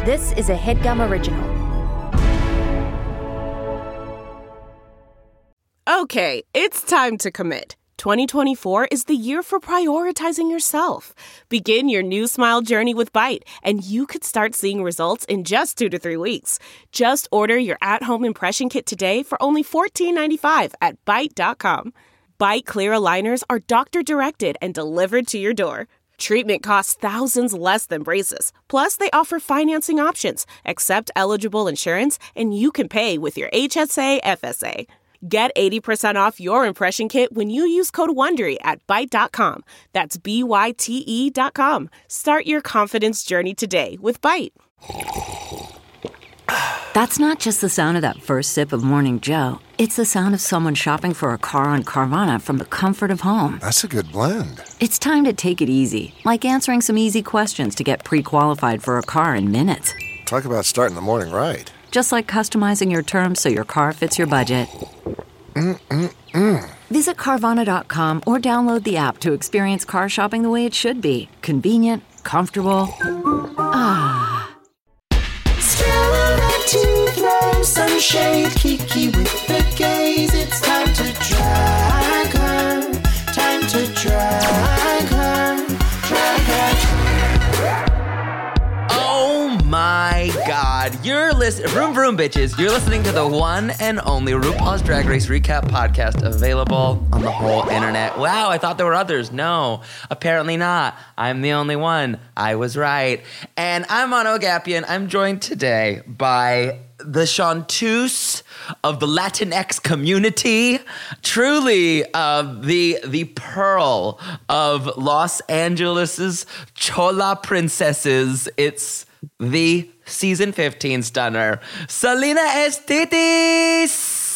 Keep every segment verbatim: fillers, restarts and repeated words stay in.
This is a HeadGum original. Okay, it's time to commit. twenty twenty-four is the year for prioritizing yourself. Begin your new smile journey with Byte, and you could start seeing results in just two to three weeks. Just order your at-home impression kit today for only fourteen ninety-five at byte dot com. Byte clear aligners are doctor-directed and delivered to your door. Treatment costs thousands less than braces. Plus, they offer financing options, accept eligible insurance, and you can pay with your H S A F S A. Get eighty percent off your impression kit when you use code WONDERY at byte dot com. That's B Y T E dot com. Start your confidence journey today with Byte. That's not just the sound of that first sip of Morning Joe. It's the sound of someone shopping for a car on Carvana from the comfort of home. That's a good blend. It's time to take it easy, like answering some easy questions to get pre-qualified for a car in minutes. Talk about starting the morning right. Just like customizing your terms so your car fits your budget. Mm-mm-mm. Visit Carvana dot com or download the app to experience car shopping the way it should be. Convenient, comfortable. Ah. To throw some shade, Kiki with the gaze. It's time to drag her, time to drag her, drag her. Oh my God! You're listening, vroom vroom bitches. You're listening to the one and only RuPaul's Drag Race Recap podcast, available on the whole internet. Wow, I thought there were others. No, apparently not. I'm the only one. I was right. And I'm Mono Gapian. I'm joined today by the chanteuse of the Latinx community, truly uh, the the pearl of Los Angeles's Chola princesses. It's the season fifteen stunner, Selena Estitis.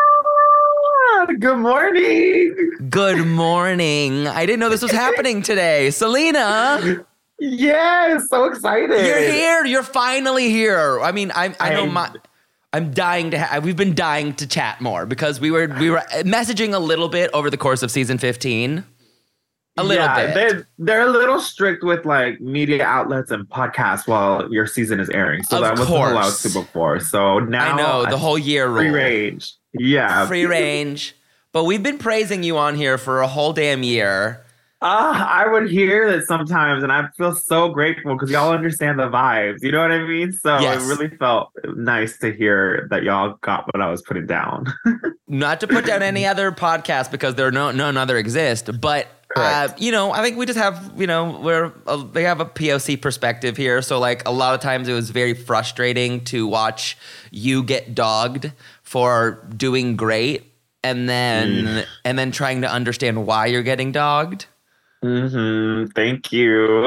Ah, good morning. Good morning. I didn't know this was happening today. Selena. Yes, so excited. You're here. You're finally here. I mean, I I know my I'm dying to ha- we've been dying to chat more because we were we were messaging a little bit over the course of season fifteen. A little yeah, bit. They're, they're a little strict with like media outlets and podcasts while your season is airing. So of that wasn't course. allowed to before. So now I know the I, whole year rule. Free range. Yeah. Free range. But we've been praising you on here for a whole damn year. Uh, I would hear that sometimes, and I feel so grateful because y'all understand the vibes. You know what I mean? So Yes. it really felt nice to hear that y'all got what I was putting down. Not to put down any other podcast because there are no none other exist, but uh, you know, I think we just have you know we're uh, they have a P O C perspective here. So like a lot of times it was very frustrating to watch you get dogged for doing great, and then mm. and then trying to understand why you're getting dogged. Mm-hmm. Thank you.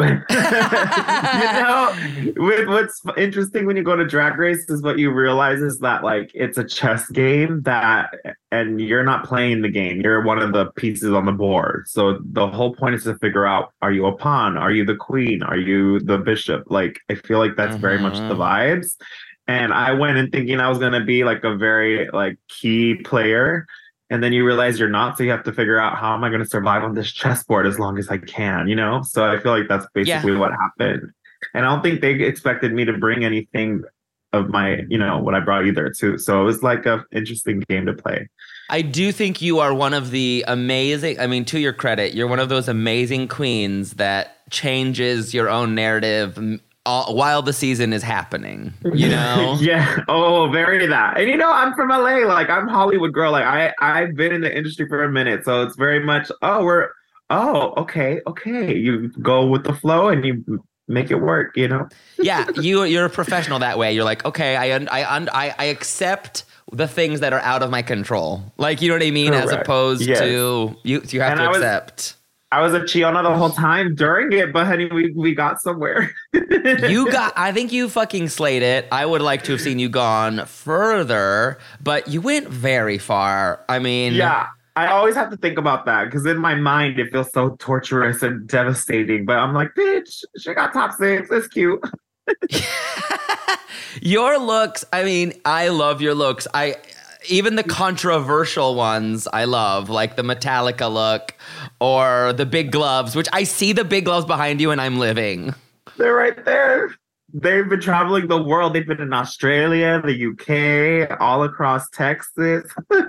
You know, with, what's interesting when you go to Drag Race is what you realize is that like it's a chess game that, and you're not playing the game. You're one of the pieces on the board. So the whole point is to figure out: are you a pawn? Are you the queen? Are you the bishop? Like I feel like that's mm-hmm. very much the vibes. And I went in thinking I was gonna be like a very like key player. And then you realize you're not, so you have to figure out how am I going to survive on this chessboard as long as I can, you know? So I feel like that's basically yeah. what happened. And I don't think they expected me to bring anything of my, you know, what I brought either, too. So it was like an interesting game to play. I do think you are one of the amazing, I mean, to your credit, you're one of those amazing queens that changes your own narrative all, while the season is happening, you know? Yeah. Oh, very that. And you know, I'm from L A. Like I'm Hollywood girl. Like I, I've been in the industry for a minute. So it's very much, oh, we're, oh, okay, okay. You go with the flow and you make it work, you know? Yeah. You, you're a professional that way. You're like, okay, I, I, I, I accept the things that are out of my control. Like, you know what I mean? Correct. As opposed yes. to, you, you have and to I accept. Was, I was a Chiona the whole time during it, but honey, we, we got somewhere. You got, I think you fucking slayed it. I would like to have seen you gone further, but you went very far. I mean. Yeah, I always have to think about that because in my mind, it feels so torturous and devastating. But I'm like, bitch, she got top six. It's cute. Your looks, I mean, I love your looks. I even the controversial ones I love, like the Metallica look or the big gloves, which I see the big gloves behind you and I'm living. They're right there. they've been traveling the world. They've been in Australia, the U K, all across Texas.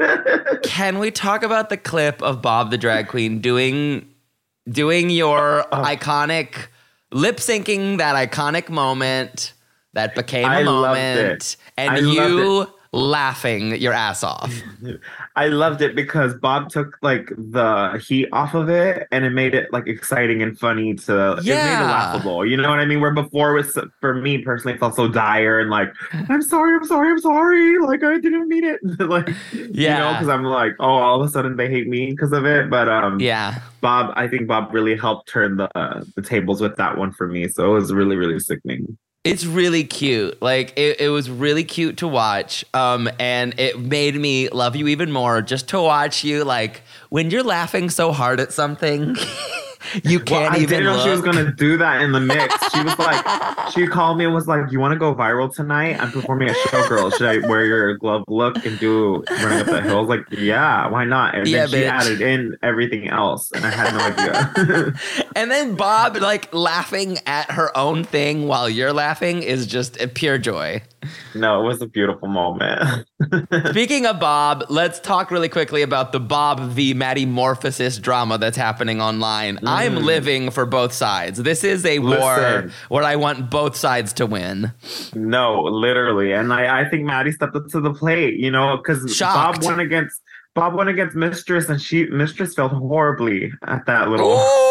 Can we talk about the clip of Bob the drag queen doing doing your Oh. iconic lip syncing that iconic moment that became a I loved moment it. and I you loved laughing your ass off. I loved it because Bob took like the heat off of it and it made it like exciting and funny to it made Yeah. it laughable. You know what I mean? Where before it was for me personally it felt so dire and like, I'm sorry, I'm sorry, I'm sorry. Like I didn't mean it. like you know, Yeah. because I'm like, oh, all of a sudden they hate me because of it. But um Yeah. Bob, I think Bob really helped turn the uh, the tables with that one for me. So it was really, really sickening. It's really cute. Like it, it was really cute to watch. Um, and it made me love you even more just to watch you like when you're laughing so hard at something, you can't Well, I even didn't know look. she was gonna do that in the mix. She was like, she called me and was like, "You want to go viral tonight? I'm performing at Showgirls. Should I wear your glove look and do running up the hill?" I was like, "Yeah, why not?" And Yeah, then she bitch. added in everything else, and I had no idea. And then Bob like laughing at her own thing while you're laughing is just a pure joy. No, it was a beautiful moment. Speaking of Bob, let's talk really quickly about the Bob v. Maddie Morphosis drama that's happening online. I'm living for both sides. This is a war Listen. where I want both sides to win. No, literally, and I, I think Maddie stepped up to the plate. You know, because Bob Shocked. went against. Bob went against Mistress, and she Mistress felt horribly at that little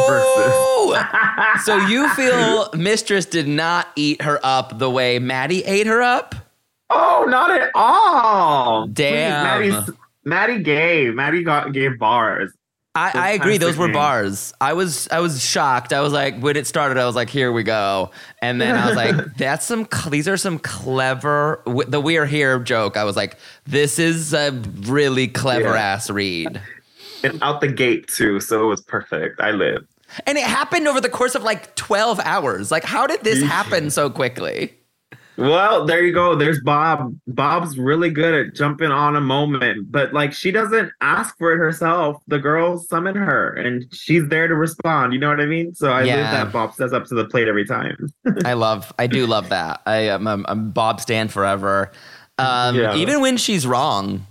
Ooh! versus. So you feel Mistress did not eat her up the way Maddie ate her up? Oh, not at all. Damn. Please, Maddie's, Maddie gave. Maddie got gave bars. I, I agree. kinda Those were sickening. bars. I was I was shocked. I was like, when it started, I was like, here we go. And then I was like, that's some. cl- These are some clever. w- The "we're here" joke. I was like, this is a really clever Yeah. ass read. And out the gate too, so it was perfect. I lived. And it happened over the course of like twelve hours. Like, how did this happen so quickly? Well, there you go. There's Bob. Bob's really good at jumping on a moment, but like she doesn't ask for it herself. The girls summon her, and she's there to respond. You know what I mean? So I Yeah. live that Bob steps up to the plate every time. I love. I do love that. I am. I'm, I'm Bob Stan forever. Um, Yeah. Even when she's wrong.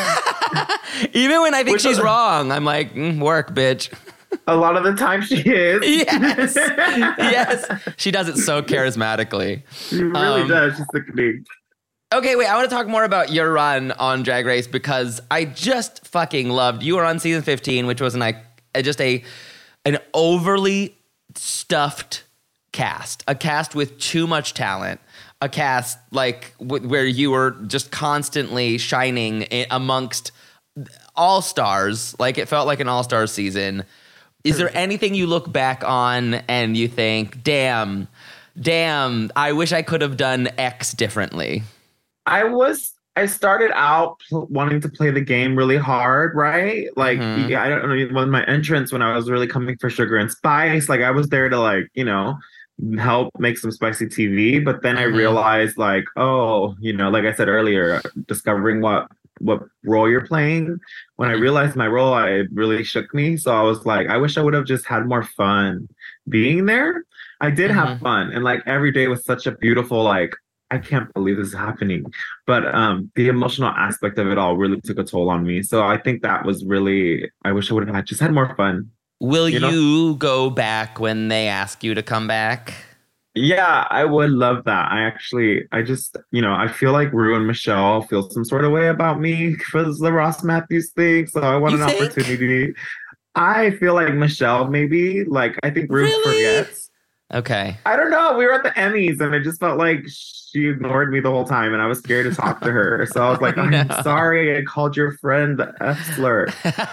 Even when I think Which- she's wrong, I'm like, mm, work, bitch. A lot of the time she is. Yes. Yes. She does it so charismatically. She really Um, does. She's sickening. Okay, wait, I want to talk more about your run on Drag Race because I just fucking loved you were on season fifteen, which was an like just a an overly stuffed cast, a cast with too much talent, a cast like w- where you were just constantly shining i- amongst all stars. Like it felt like an all star season. Is there anything you look back on and you think, damn, damn, I wish I could have done X differently? I was I started out pl- wanting to play the game really hard, right? Like Mhm. yeah, I don't know when my entrance when I was really coming for Sugar and Spice, like I was there to like, you know, help make some spicy T V, but then I Mhm. realized like, oh, you know, like I said earlier, discovering what what role you're playing. When I Mhm. realized my role, I, it really shook me. So I was like, I wish I would have just had more fun being there. I did have Mhm. fun, and like every day was such a beautiful like I can't believe this is happening. But um, the emotional aspect of it all really took a toll on me. So I think that was really, I wish I would have had, just had more fun. Will You you, know? go back when they ask you to come back? Yeah, I would love that. I actually, I just, you know, I feel like Rue and Michelle feel some sort of way about me for the Ross Matthews thing. So I want You an think? opportunity. I feel like Michelle, maybe. Like, I think Rue Really? forgets. Okay. I don't know. We were at the Emmys and it just felt like she ignored me the whole time and I was scared to talk to her. So I was like, I'm No. sorry I called your friend the F slur.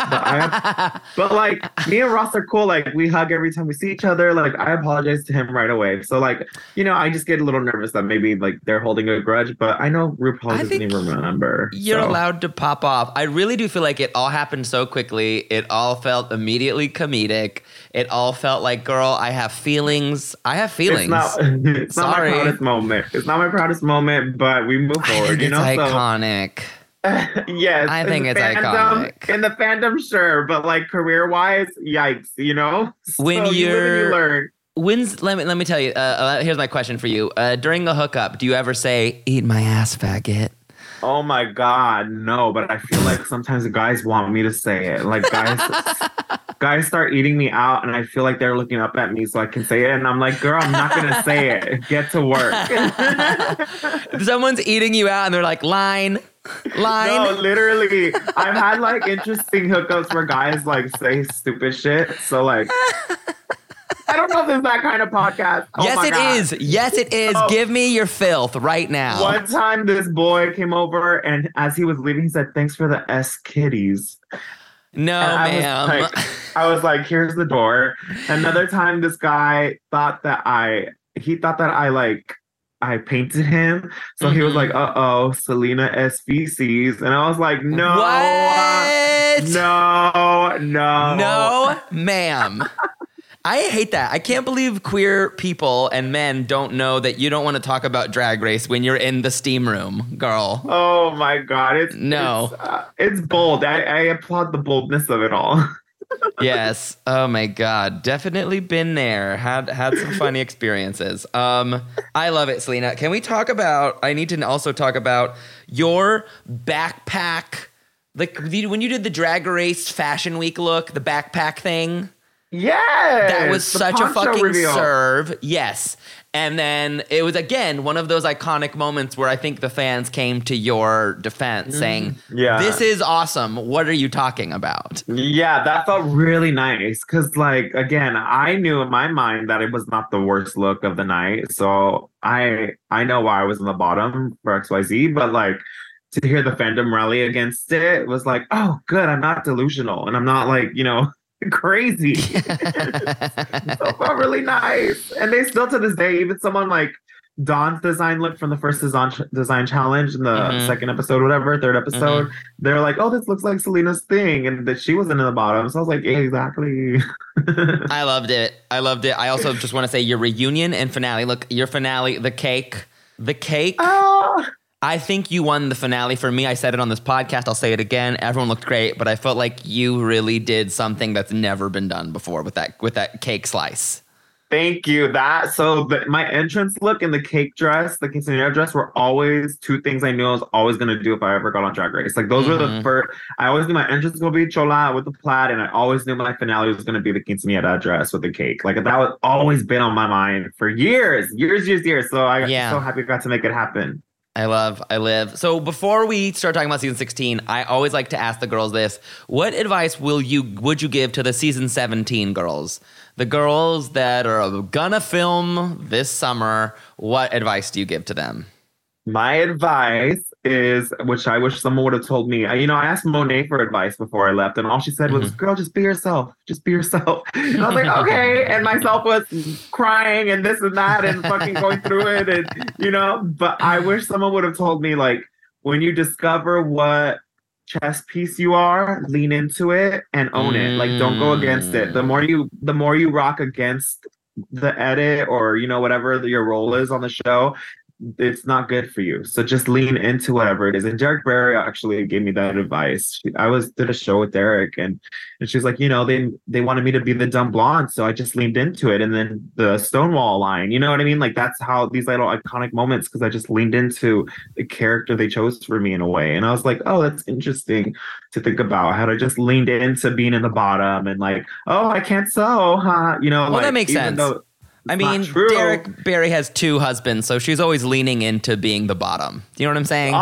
I But like me and Ross are cool. Like we hug every time we see each other. Like I apologize to him right away. So like, you know, I just get a little nervous that maybe like they're holding a grudge, but I know RuPaul I doesn't think even remember. You're so. allowed to pop off. I really do feel like it all happened so quickly. It all felt immediately comedic. It all felt like, girl, I have feelings. I have feelings. It's not, it's not Sorry. my proudest moment. It's not my proudest moment, but we move I forward. think You it's know, so iconic. yes, I in think the it's fandom, iconic. In the fandom, sure, but like career wise, yikes, you know. When So you live and you're- you learn. When's let me let me tell you. Uh, uh, here's my question for you. Uh, during the hookup, do you ever say "eat my ass, faggot"? Oh my God, no! But I feel like sometimes the guys want me to say it. Like guys, guys start eating me out, and I feel like they're looking up at me so I can say it. And I'm like, girl, I'm not gonna say it. Get to work. Someone's eating you out, and they're like, line, line. No, literally, I've had like interesting hookups where guys like say stupid shit. So like. I don't know if it's that kind of podcast. Oh yes, my it God. is. Yes, it is. Oh. Give me your filth right now. One time, this boy came over, and as he was leaving, he said, "Thanks for the S kitties." No, And I ma'am. Was like, I was like, "Here's the door." Another time, this guy thought that I, he thought that I like, I painted him. So mm-hmm. he was like, "Uh oh, Selena S feces," and I was like, "No, what? no, no, no, ma'am." I hate that. I can't believe queer people and men don't know that you don't want to talk about Drag Race when you're in the steam room, girl. Oh my God. It's no. It's, uh, it's bold. I, I applaud the boldness of it all. Yes. Oh my God. Definitely been there. Had had some funny experiences. Um, I love it, Selena. Can we talk about, I need to also talk about your backpack. Like when you did the Drag Race Fashion Week look, the backpack thing. Yes, that was such a fucking reveal. serve. Yes. And then it was, again, one of those iconic moments where I think the fans came to your defense mm. saying, yeah. this is awesome. What are you talking about? Yeah, that felt really nice. Because, like, again, I knew in my mind that it was not the worst look of the night. So I I know why I was in the bottom for X Y Z. But, like, to hear the fandom rally against it was like, oh, good. I'm not delusional. And I'm not, like, you know... crazy. So it felt really nice. And they still to this day, even someone like Dawn's design look from the first design design challenge in the mm-hmm. second episode, whatever, third episode, mm-hmm. they're like, oh, this looks like Selena's thing. And that she wasn't in the bottom. So I was like, yeah, exactly. I loved it. I loved it. I also just want to say your reunion and finale. Look, your finale, the cake. The cake. Oh. I think you won the finale for me. I said it on this podcast. I'll say it again. Everyone looked great, but I felt like you really did something that's never been done before with that with that cake slice. Thank you. That so the, my entrance look and the cake dress, the quinceañera dress, were always two things I knew I was always going to do if I ever got on Drag Race. Like those mm-hmm. were the first. I always knew my entrance was going to be chola with the plaid, and I always knew my finale was going to be the quinceañera dress with the cake. Like that was always been on my mind for years, years, years, years. So I'm yeah. so happy I got to make it happen. I love, I live. So before we start talking about season sixteen, I always like to ask the girls this. What advice will you would you give to the season seventeen girls? The girls that are gonna film this summer, what advice do you give to them? My advice is, which I wish someone would have told me. I, you know, I asked Monet for advice before I left, and all she said was, mm-hmm. girl, just be yourself. Just be yourself. And I was like, okay. And myself was crying and this and that and fucking going through it. And, you know, but I wish someone would have told me, like, when you discover what chess piece you are, lean into it and own mm. it. Like, don't go against it. The more you, the more you rock against the edit or, you know, whatever your role is on the show, it's not good for you. So just lean into whatever it is. And Derek Barry actually gave me that advice. She, I was did a show with Derek, and and she's like, you know, they they wanted me to be the dumb blonde, so I just leaned into it. And then the Stonewall line, you know what I mean? Like that's how these little iconic moments, because I just leaned into the character they chose for me in a way. And I was like, oh, that's interesting to think about. How I just leaned into being in the bottom and like, oh, I can't sew, huh? You know, well, like, that makes sense. Though, I mean, Derek Barry has two husbands, so she's always leaning into being the bottom. Do you know what I'm saying?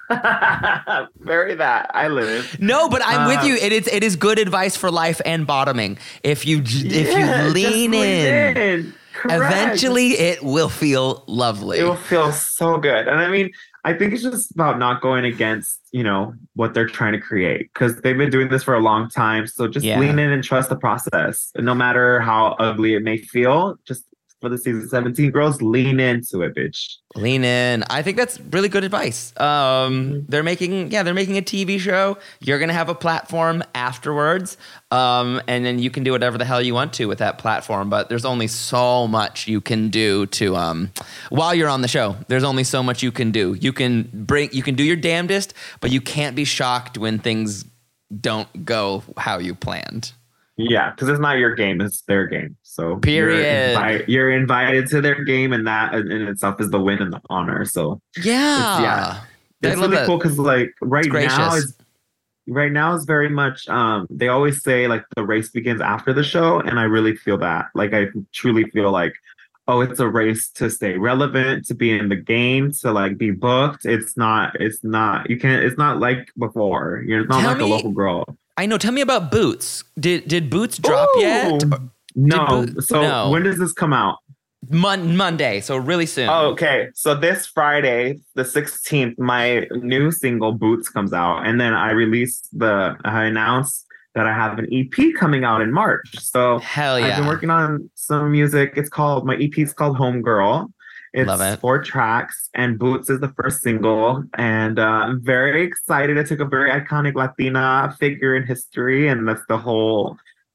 Oh, very that. I live. No, but I'm uh, with you. It is it is good advice for life and bottoming. If you if yeah, you lean in, in. eventually it will feel lovely. It will feel so good. And I mean, I think it's just about not going against, you know, what they're trying to create, because they've been doing this for a long time. So just yeah. lean in and trust the process. And no matter how ugly it may feel, just for the season seventeen girls, lean into it, bitch. Lean in. I think that's really good advice. Um, they're making, yeah, they're making a T V show. You're going to have a platform afterwards. Um, and then you can do whatever the hell you want to with that platform. But there's only so much you can do to, um, while you're on the show, there's only so much you can do. You can bring, you can do your damnedest, but you can't be shocked when things don't go how you planned. Yeah, because it's not your game; it's their game. So Period. You're, invi- you're invited to their game, and that in in itself is the win and the honor. So Yeah. it's, yeah, I it's love really that. cool because like right It's now gracious. is right now is very much. Um, they always say like the race begins after the show, and I really feel that. Like I truly feel like, oh, it's a race to stay relevant, to be in the game, to like be booked. It's not. It's not. You can't. It's not like before. You're not Tell like me- a local girl. I know. Tell me about Boots. Did did Boots drop yet? Ooh. No. Did Bo- so no. when does this come out? Mon- Monday, so really soon. Oh, okay. So this Friday, the sixteenth, my new single Boots comes out. And then I released the, I announced that I have an E P coming out in March. So Hell yeah. I've been working on some music. It's called, my E P is called Homegirl. It's Love it. four tracks, and Boots is the first single. And uh, I'm very excited. I took a very iconic Latina figure in history, and that's the whole,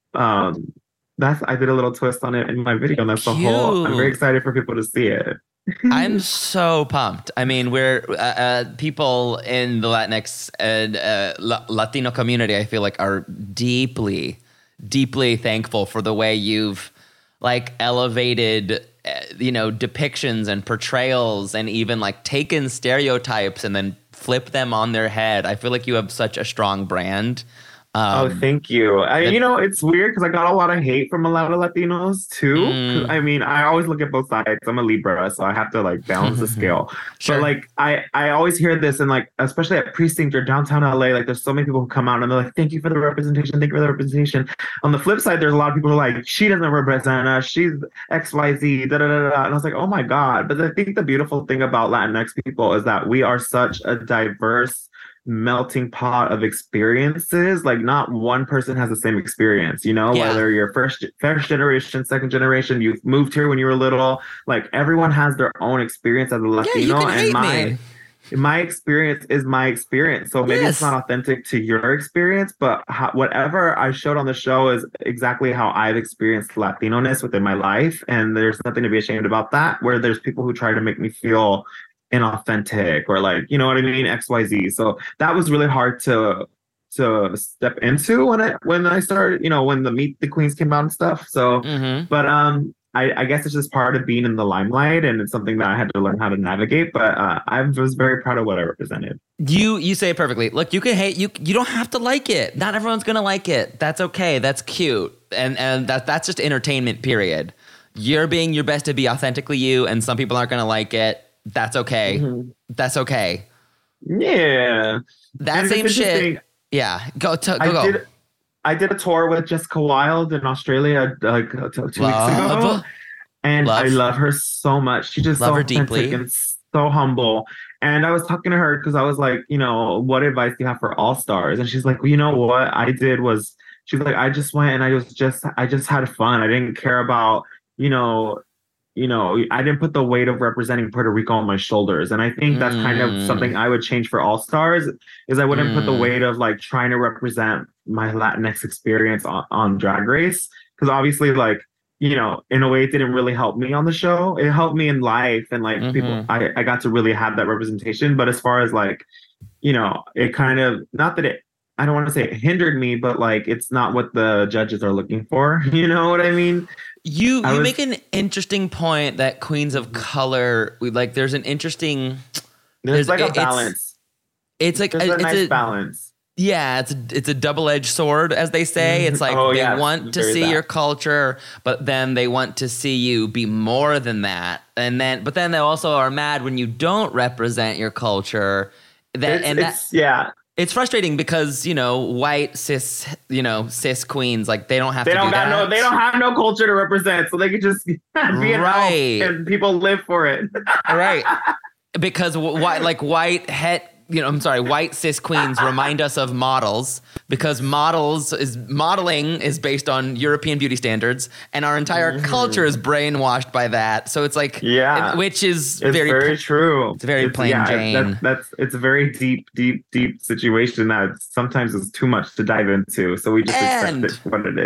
um, that's, I did a little twist on it in my video, and that's the whole, I'm very Cute. excited for people to see it. I'm so pumped. I mean, we're uh, uh, people in the Latinx and uh, La- Latino community, I feel like, are deeply, deeply thankful for the way you've like elevated, uh, you know, depictions and portrayals, and even like taken stereotypes and then flip them on their head. I feel like you have such a strong brand. Um, Oh, thank you. I, you know, it's weird because I got a lot of hate from a lot of Latinos too. 'Cause, Mm. I mean, I always look at both sides. I'm a Libra, so I have to like balance the scale. Sure. But like, I I always hear this, and like, especially at Precinct or downtown L A, like, there's so many people who come out and they're like, "Thank you for the representation. Thank you for the representation." On the flip side, there's a lot of people who are like, "She doesn't represent us. She's X Y Z." Da da da da. And I was like, "Oh my god!" But I think the beautiful thing about Latinx people is that we are such a diverse melting pot of experiences. Like not one person has the same experience, you know, Yeah. whether you're first first generation, second generation, you've moved here when you were little, like everyone has their own experience as a yeah, you Latino. can And hate my me. my experience is my experience. So maybe Yes. it's not authentic to your experience, but how, whatever I showed on the show is exactly how I've experienced Latino-ness within my life. And there's nothing to be ashamed about that, where there's people who try to make me feel inauthentic or like, you know what I mean, X Y Z. So that was really hard to to step into when I when I started, you know, when the Meet the Queens came out and stuff. So Mhm. but um I, I guess it's just part of being in the limelight, and it's something that I had to learn how to navigate. But uh, I was very proud of what I represented. You you say it perfectly. Look, you can hate you. You don't have to like it. Not everyone's gonna like it. That's okay. That's cute. And and that that's just entertainment. Period. You're being your best to be authentically you, and some people aren't gonna like it. That's okay. Mm-hmm. That's okay. Yeah. That And it's same shit. interesting. Yeah. Go to, go I go. did I did a tour with Jessica Wilde in Australia like uh, two weeks Love. ago. And Love. I love her so much. She's just Love so her authentic deeply. and so humble. And I was talking to her because I was like, you know, what advice do you have for all stars? And she's like, well, you know what I did was, she's like, I just went and I was just, I just had fun. I didn't care about, you know, you know, I didn't put the weight of representing Puerto Rico on my shoulders. And I think that's kind Mm. of something I would change for all stars is I wouldn't put the Mm. weight of like trying to represent my Latinx experience on, on Drag Race. Because obviously, like, you know, in a way, it didn't really help me on the show. It helped me in life, and like people, Mhm. I, I got to really have that representation. But as far as like, you know, it kind of, not that it, I don't want to say it hindered me, but like it's not what the judges are looking for. You know what I mean? You I you was- make an interesting point that queens of color, we, like there's an interesting. There's, There's- like a it's- balance. It's like There's a it's nice a balance. yeah, it's a, it's a double-edged sword, as they say. It's like Oh, they yeah, want to very see that. your culture, but then they want to see you be more than that. And then, but then they also are mad when you don't represent your culture. That It's, and that it's yeah. it's frustrating because you know white cis you know cis queens like they don't have They to don't do got that. no. They don't have no culture to represent, so they can just be an elf Right. and people live for it. Right. Because why, like white het, you know, I'm sorry, white cis queens remind us of models because models is modeling is based on European beauty standards, and our entire culture is brainwashed by that. So it's like, Yeah. it- which is It's very, very, true. it's very plain Jane. That's, that's it's a very deep, deep, deep situation that sometimes is too much to dive into. So we just And- accept it for what it is.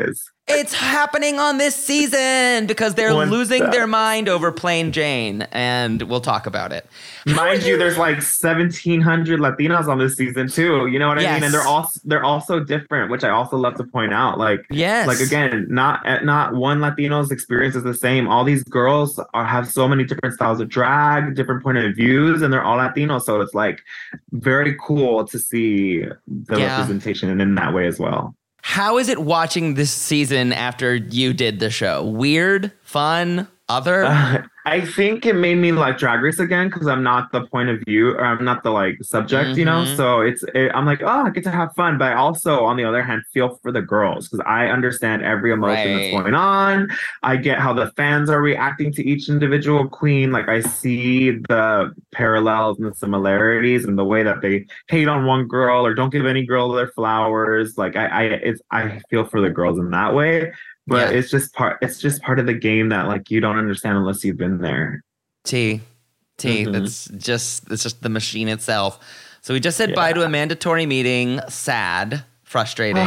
It's happening on this season because they're What's losing that? their mind over Plain Jane, and we'll talk about it. Mind you, there's like seventeen hundred Latinos on this season too. You know what I Yes. mean? And they're all they're also different, which I also love to point out. Like, Yes. like again, not not one Latino's experience is the same. All these girls are, have so many different styles of drag, different point of views, and they're all Latino. So it's like very cool to see the Yeah. representation in that way as well. How is it watching this season after you did the show? Weird, fun, other? Uh, I think it made me like Drag Race again because I'm not the point of view or I'm not the like subject, you know. Mhm. So it's it, I'm like, oh, I get to have fun, but I also, on the other hand, feel for the girls because I understand every emotion Right. that's going on. I get how the fans are reacting to each individual queen. Like I see the parallels and the similarities and the way that they hate on one girl or don't give any girl their flowers. Like I, I it's I feel for the girls in that way. But Yeah. it's just part it's just part of the game that like you don't understand unless you've been there. T. T. Mhm. It's just it's just the machine itself. So we just said Yeah. bye to a mandatory meeting. Sad, frustrating.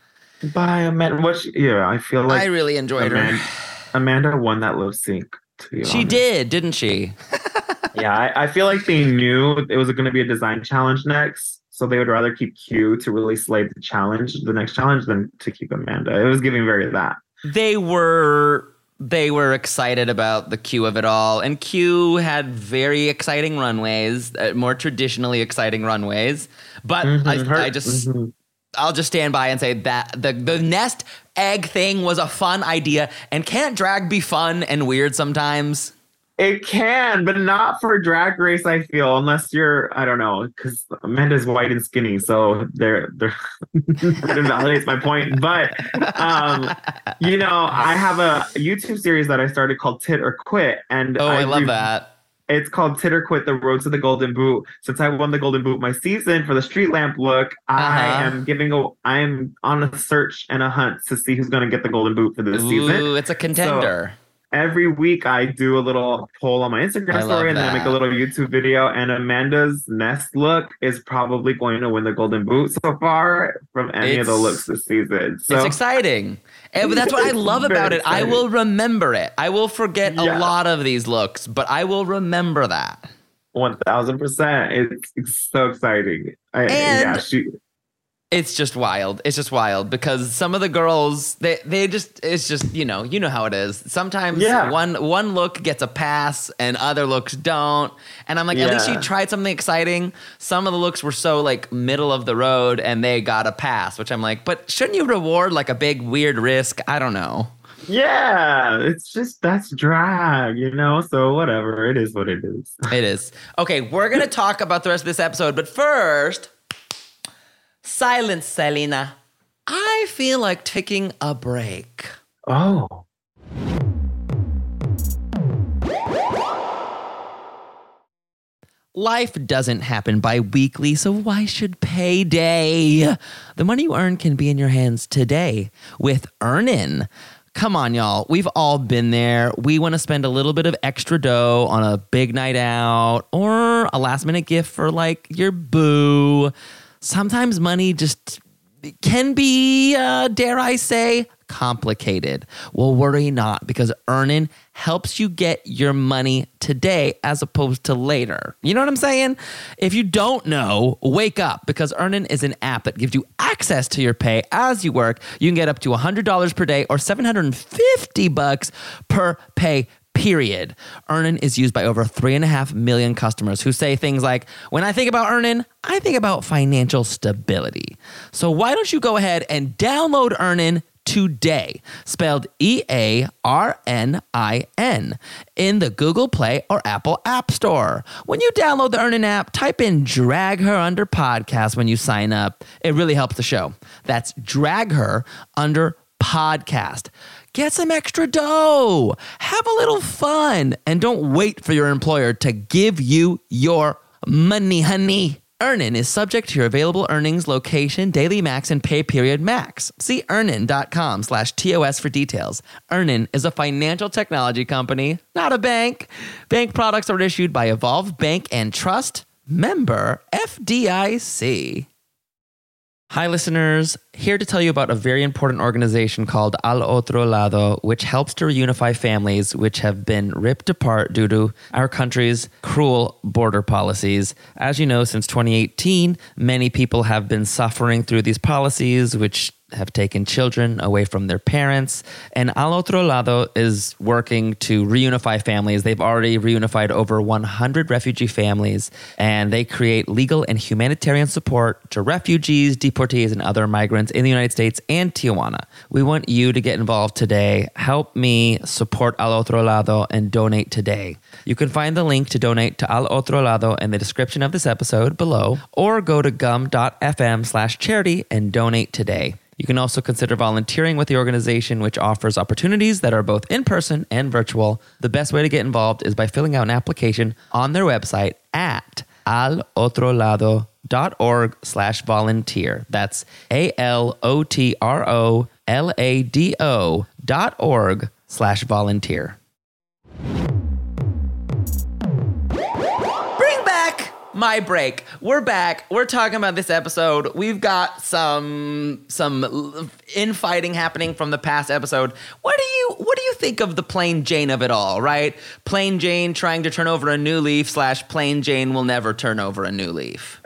Bye, Amanda. What? She, yeah, I feel like I really enjoyed Amanda, her. Amanda won that lip sync. To be She honest. did, didn't she? Yeah, I, I feel like they knew it was going to be a design challenge next, so they would rather keep Q to really slay the challenge, the next challenge, than to keep Amanda. It was giving very that. They were they were excited about the Q of it all, and Q had very exciting runways, uh, more traditionally exciting runways. But Mhm, her- I, I just mhm. I'll just stand by and say that the the nest egg thing was a fun idea, and can't drag be fun and weird sometimes? It can, but not for Drag Race. I feel unless you're, I don't know, because Amanda's white and skinny, so they're they're that invalidates my point. But um, you know, I have a YouTube series that I started called Tit or Quit, and Oh, I, love re- that. It's called Tit or Quit: The Road to the Golden Boot. Since I won the Golden Boot my season for the street lamp look, I Uh-huh. am giving a, I am on a search and a hunt to see who's going to get the Golden Boot for this season. Ooh, it's a contender. Every week I do a little poll on my Instagram I love story and then I make that. a little YouTube video, and Amanda's nest look is probably going to win the Golden Boot so far from any of the It's- looks this season. So It's exciting. And that's what I It's love very about it. I exciting. will remember it. I will forget Yeah. a lot of these looks, but I will remember that. one thousand percent. It's, it's so exciting. I, And- yeah, she, It's just wild. It's just wild because some of the girls, they they just it's just, you know, you know how it is. Sometimes Yeah. one one look gets a pass and other looks don't. And I'm like, at least Yeah. you tried something exciting. Some of the looks were so like middle of the road and they got a pass, which I'm like, but shouldn't you reward like a big weird risk? I don't know. yeah, it's just that's drag, you know? So whatever. It is what it is. It is. Okay, we're going to talk about the rest of this episode, but first, silence, Selena. I feel like taking a break. Oh. Life doesn't happen bi-weekly, so why should payday? The money you earn can be in your hands today with Earnin. Come on, y'all. We've all been there. We want to spend a little bit of extra dough on a big night out or a last minute gift for like your boo. Sometimes money just can be, uh, dare I say, complicated. Well, worry not, because Earnin helps you get your money today as opposed to later. You know what I'm saying? If you don't know, wake up, because Earnin is an app that gives you access to your pay as you work. You can get up to one hundred dollars per day or seven hundred fifty bucks per pay period. Earnin is used by over three and a half million customers who say things like, when I think about Earnin, I think about financial stability. So why don't you go ahead and download Earnin today, spelled E A R N I N, in the Google Play or Apple App Store. When you download the Earnin app, type in Drag Her Under Podcast when you sign up. It really helps the show. That's Drag Her Under Podcast. Get some extra dough. Have a little fun. And don't wait for your employer to give you your money, honey. Earnin is subject to your available earnings, location, daily max, and pay period max. See earnin.com slash TOS for details. Earnin is a financial technology company, not a bank. Bank products are issued by Evolve Bank and Trust. Member F D I C. Hi, listeners. Here to tell you about a very important organization called Al Otro Lado, which helps to reunify families which have been ripped apart due to our country's cruel border policies. As you know, since twenty eighteen, many people have been suffering through these policies, which have taken children away from their parents. And Al Otro Lado is working to reunify families. They've already reunified over one hundred refugee families, and they create legal and humanitarian support to refugees, deportees, and other migrants in the United States and Tijuana. We want you to get involved today. Help me support Al Otro Lado and donate today. You can find the link to donate to Al Otro Lado in the description of this episode below, or go to gum.fm slash charity and donate today. You can also consider volunteering with the organization, which offers opportunities that are both in person and virtual. The best way to get involved is by filling out an application on their website at alotrolado.org slash volunteer. That's A-L-O-T-R-O-L-A-D-O dot org slash volunteer. My break. We're back. We're talking about this episode. We've got some some infighting happening from the past episode. What do you what do you think of the Plain Jane of it all, right? Plain Jane trying to turn over a new leaf slash Plain Jane will never turn over a new leaf.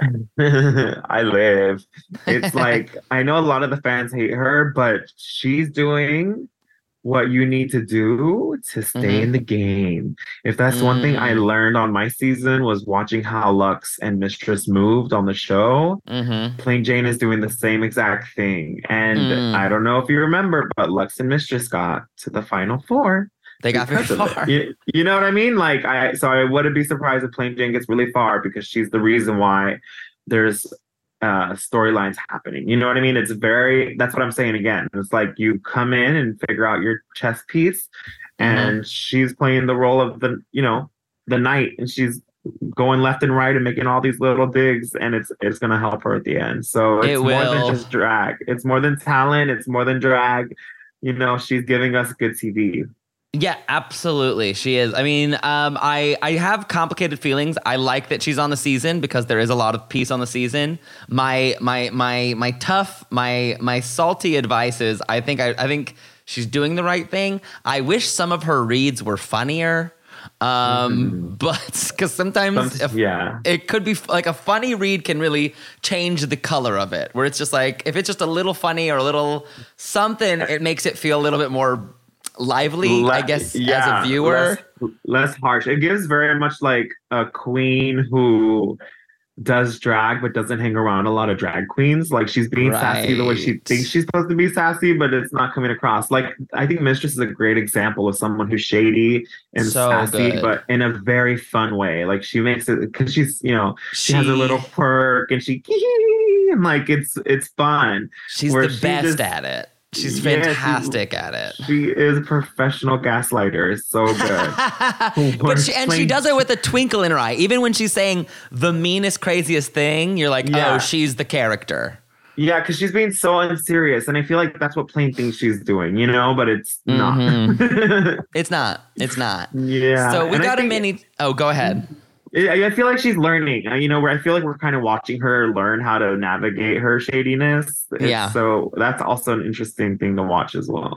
I live. It's like, I know a lot of the fans hate her, but she's doing what you need to do to stay mm-hmm. in the game. If that's mm. one thing I learned on my season, was watching how Lux and Mistress moved on the show. Mm-hmm. Plain Jane is doing the same exact thing. And mm. I don't know if you remember, but Lux and Mistress got to the final four. They got very far. You, you know what I mean? Like, I so I wouldn't be surprised if Plain Jane gets really far, because she's the reason why there's uh storylines happening. You know what I mean? It's very, that's what I'm saying again. It's like you come in and figure out your chess piece, and mm-hmm. she's playing the role of the, you know, the knight, and she's going left and right and making all these little digs, and it's it's gonna help her at the end. So it's it more than just drag. It's more than talent, it's more than drag. You know, she's giving us good T V. Yeah, absolutely. She is. I mean, um, I, I have complicated feelings. I like that she's on the season because there is a lot of peace on the season. My my my my tough, my my salty advice is I think I, I think she's doing the right thing. I wish some of her reads were funnier. Um, mm-hmm. But because sometimes Some, if, yeah. it could be like a funny read can really change the color of it, where it's just like, if it's just a little funny or a little something, it makes it feel a little bit more lively, less, I guess, yeah, as a viewer. Less, less harsh. It gives very much like a queen who does drag but doesn't hang around a lot of drag queens. Like, she's being right. sassy the way she thinks she's supposed to be sassy, but it's not coming across. Like, I think Mistress is a great example of someone who's shady and so sassy, good. But in a very fun way. Like, she makes it, because she's, you know, she, she has a little quirk and she and like it's it's fun. She's the she best just, at it. She's fantastic yeah, she, at it. She is a professional gaslighter. It's so good. but she, and she does it with a twinkle in her eye. Even when she's saying the meanest, craziest thing, you're like, yeah. oh, she's the character. Yeah, because she's being so unserious. And I feel like that's what Plain thinks she's doing, you know? But it's mm-hmm. not. it's not. It's not. Yeah. So we and got think, a mini... Oh, go ahead. I feel like she's learning, you know, where I feel like we're kind of watching her learn how to navigate her shadiness. It's, yeah. So that's also an interesting thing to watch as well.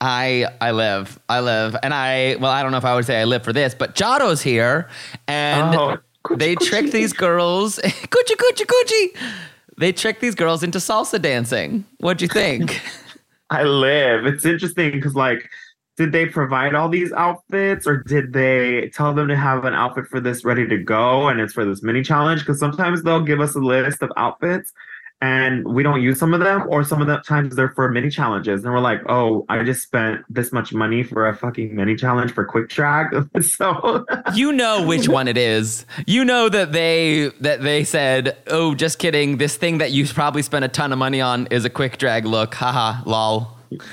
I I live. I live. And I, well, I don't know if I would say I live for this, but Giotto's here and oh, coochie, they coochie. tricked these girls. Coochie, coochie, coochie. They tricked these girls into salsa dancing. What'd you think? I live. It's interesting because, like, did they provide all these outfits, or did they tell them to have an outfit for this ready to go and it's for this mini challenge? Because sometimes they'll give us a list of outfits and we don't use some of them, or some of the times they're for mini challenges and we're like, oh, I just spent this much money for a fucking mini challenge for quick drag. So you know which one it is. You know that they that they said, oh, just kidding, this thing that you probably spent a ton of money on is a quick drag look. Haha, lol.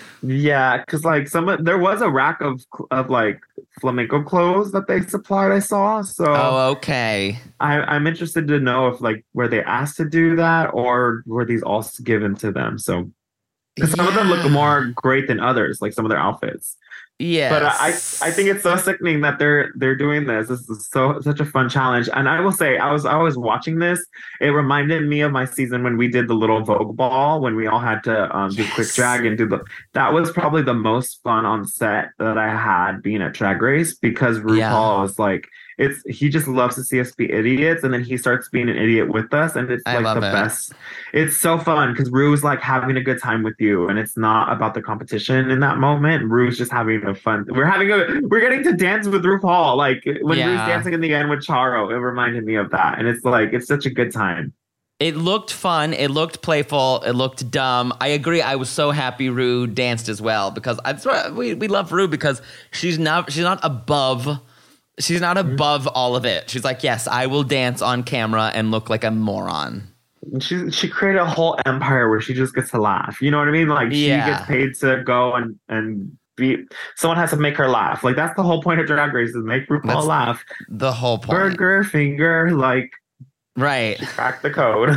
Yeah, because like some of, there was a rack of of like flamenco clothes that they supplied. I saw. So oh, okay. I, I'm interested to know if like were they asked to do that, or were these all given to them? So yeah. Some of them look more great than others, like some of their outfits. Yes. But I, I think it's so sickening that they're they're doing this. This is so such a fun challenge. And I will say, I was I was watching this. It reminded me of my season when we did the little Vogue ball, when we all had to um, do Yes. quick drag and do the. That was probably the most fun on set that I had being at Drag Race, because RuPaul Yeah. is like, it's he just loves to see us be idiots, and then he starts being an idiot with us, and it's I like love the it. best. It's so fun because Rue's like having a good time with you, and it's not about the competition in that moment. Rue's just having a fun. We're having a. We're getting to dance with RuPaul. Like when Yeah. Rue's dancing in the end with Charo, it reminded me of that, and it's like it's such a good time. It looked fun. It looked playful. It looked dumb. I agree. I was so happy Rue danced as well, because I, that's why we we love Rue, because she's not she's not above. She's not above all of it. She's like, yes, I will dance on camera and look like a moron. And She she created a whole empire where she just gets to laugh. You know what I mean? Like she Yeah. gets paid to go and and be. Someone has to make her laugh. Like that's the whole point of Drag Race, is make RuPaul That's laugh. The whole point. Burger finger, like Right. crack the code.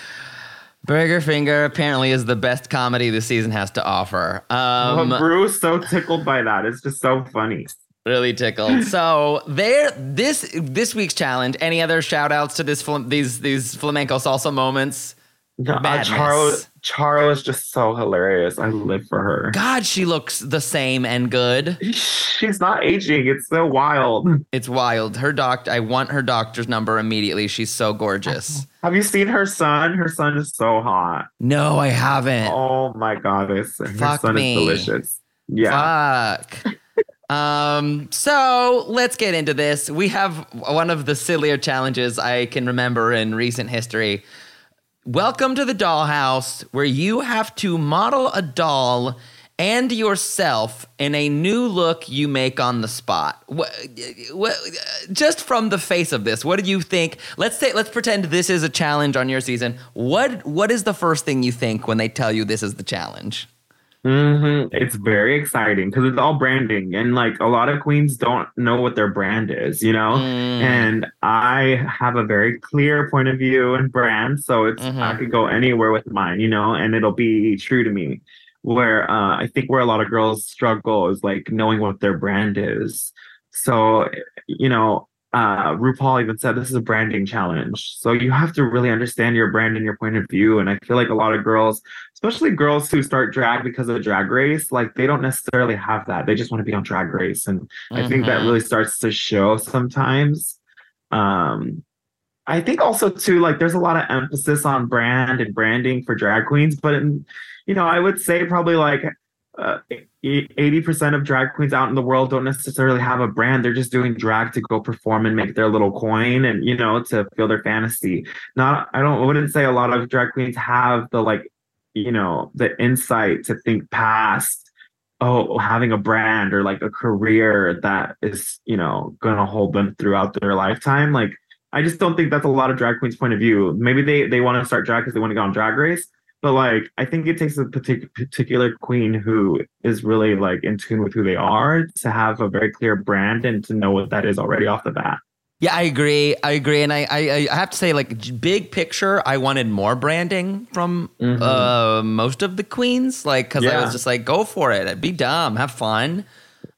Burger Finger apparently is the best comedy this season has to offer. Um, But Bruce so tickled by that. It's just so funny. really tickled. So there, this this week's challenge. Any other shout outs to this fl- these these flamenco salsa moments? No, uh, Madness. Charo, Charo is just so hilarious. I live for her. God, she looks the same and good. She's not aging. It's so wild. It's wild. Her doc. I want her doctor's number immediately. She's so gorgeous. Have you seen her son? Her son is so hot. No, I haven't. Oh my goddess. Her Fuck son me. is delicious. Yeah. Fuck. um, so let's get into this. We have one of the sillier challenges I can remember in recent history. Welcome to the dollhouse, where you have to model a doll and yourself in a new look you make on the spot. What, what, just from the face of this, what do you think? Let's say, let's pretend this is a challenge on your season. What What is the first thing you think when they tell you this is the challenge? hmm It's very exciting because it's all branding, and like a lot of queens don't know what their brand is, you know. Mm. And I have a very clear point of view and brand, so it's Mhm. I could go anywhere with mine, you know, and it'll be true to me. Where uh, I think where a lot of girls struggle is like knowing what their brand is. So you know, uh, RuPaul even said this is a branding challenge. So you have to really understand your brand and your point of view. And I feel like a lot of girls, especially girls who start drag because of Drag Race, like they don't necessarily have that. They just want to be on Drag Race. And I think that Mhm. really starts to show sometimes. Um, I think also too, like there's a lot of emphasis on brand and branding for drag queens, but in, you know, I would say probably like uh, eighty percent of drag queens out in the world don't necessarily have a brand. They're just doing drag to go perform and make their little coin and, you know, to feel their fantasy. Not, I don't, I wouldn't say a lot of drag queens have the like, you know, the insight to think past, oh, having a brand or like a career that is, you know, going to hold them throughout their lifetime. Like, I just don't think that's a lot of drag queens' point of view. Maybe they, they want to start drag because they want to go on Drag Race. But like, I think it takes a partic- particular queen who is really like in tune with who they are to have a very clear brand and to know what that is already off the bat. Yeah, I agree. I agree. And I, I, I have to say, like, j- big picture, I wanted more branding from Mhm. uh, most of the queens. Like, because I Yeah. was just like, go for it. Be dumb. Have fun.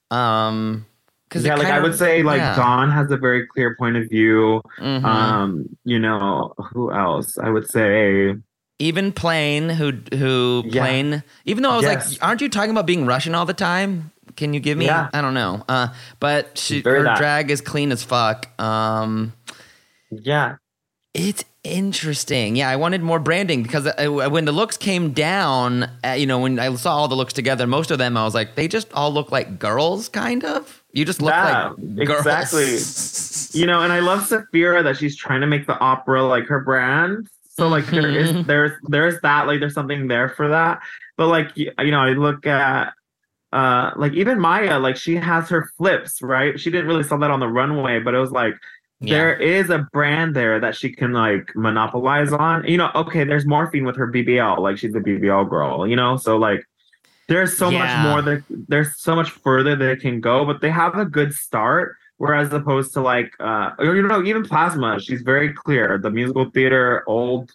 Um, cause Yeah, it like I kinda- would say like yeah. Dawn has a very clear point of view. Mhm. Um, you know, who else? I would say Even Plain, who, who Yeah. Plain, even though I was Yes. like, aren't you talking about being Russian all the time? Can you give me? Yeah. I don't know. Uh, but she, Very her that. drag is clean as fuck. Um, yeah. It's interesting. Yeah, I wanted more branding because I, when the looks came down, uh, you know, when I saw all the looks together, most of them, I was like, they just all look like girls, kind of. You just look Yeah, like girls. exactly. You know, and I love Saphira that she's trying to make the opera like her brand. So like there is Mhm. there's there's that, like there's something there for that. But like y- you know, I look at uh like even Maya, like she has her flips, right? She didn't really sell that on the runway, but it was like Yeah. there is a brand there that she can like monopolize on. You know, okay, there's Morphine with her B B L, like she's a B B L girl, you know? So like there's so Yeah. much more that there's so much further they can go, but they have a good start. Whereas opposed to like uh or, you know, even Plasma, she's very clear. The musical theater, old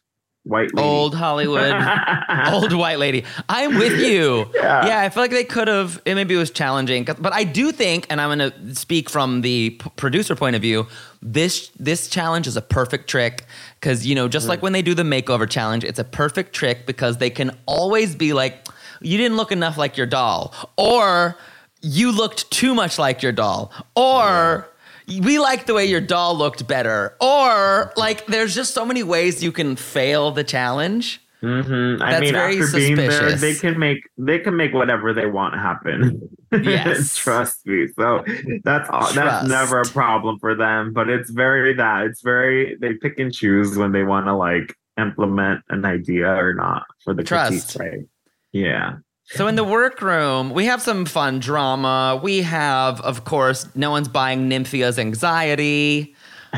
white lady. Old Hollywood, old white lady. I'm with you. Yeah. yeah, I feel like they could have, it maybe it was challenging. But I do think, and I'm going to speak from the p- producer point of view, this this challenge is a perfect trick because, you know, just mm. like when they do the makeover challenge, it's a perfect trick because they can always be like, you didn't look enough like your doll, or you looked too much like your doll, or yeah. we like the way your doll looked better, or like there's just so many ways you can fail the challenge. Mm-hmm. I That's mean, very after being there, suspicious. they can make they can make whatever they want happen. Yes, trust me. So that's all, that's never a problem for them. But it's very that it's very they pick and choose when they want to like implement an idea or not for the Trust. critiques, right? Yeah. So in the workroom, we have some fun drama. We have, of course, no one's buying Nymphia's anxiety.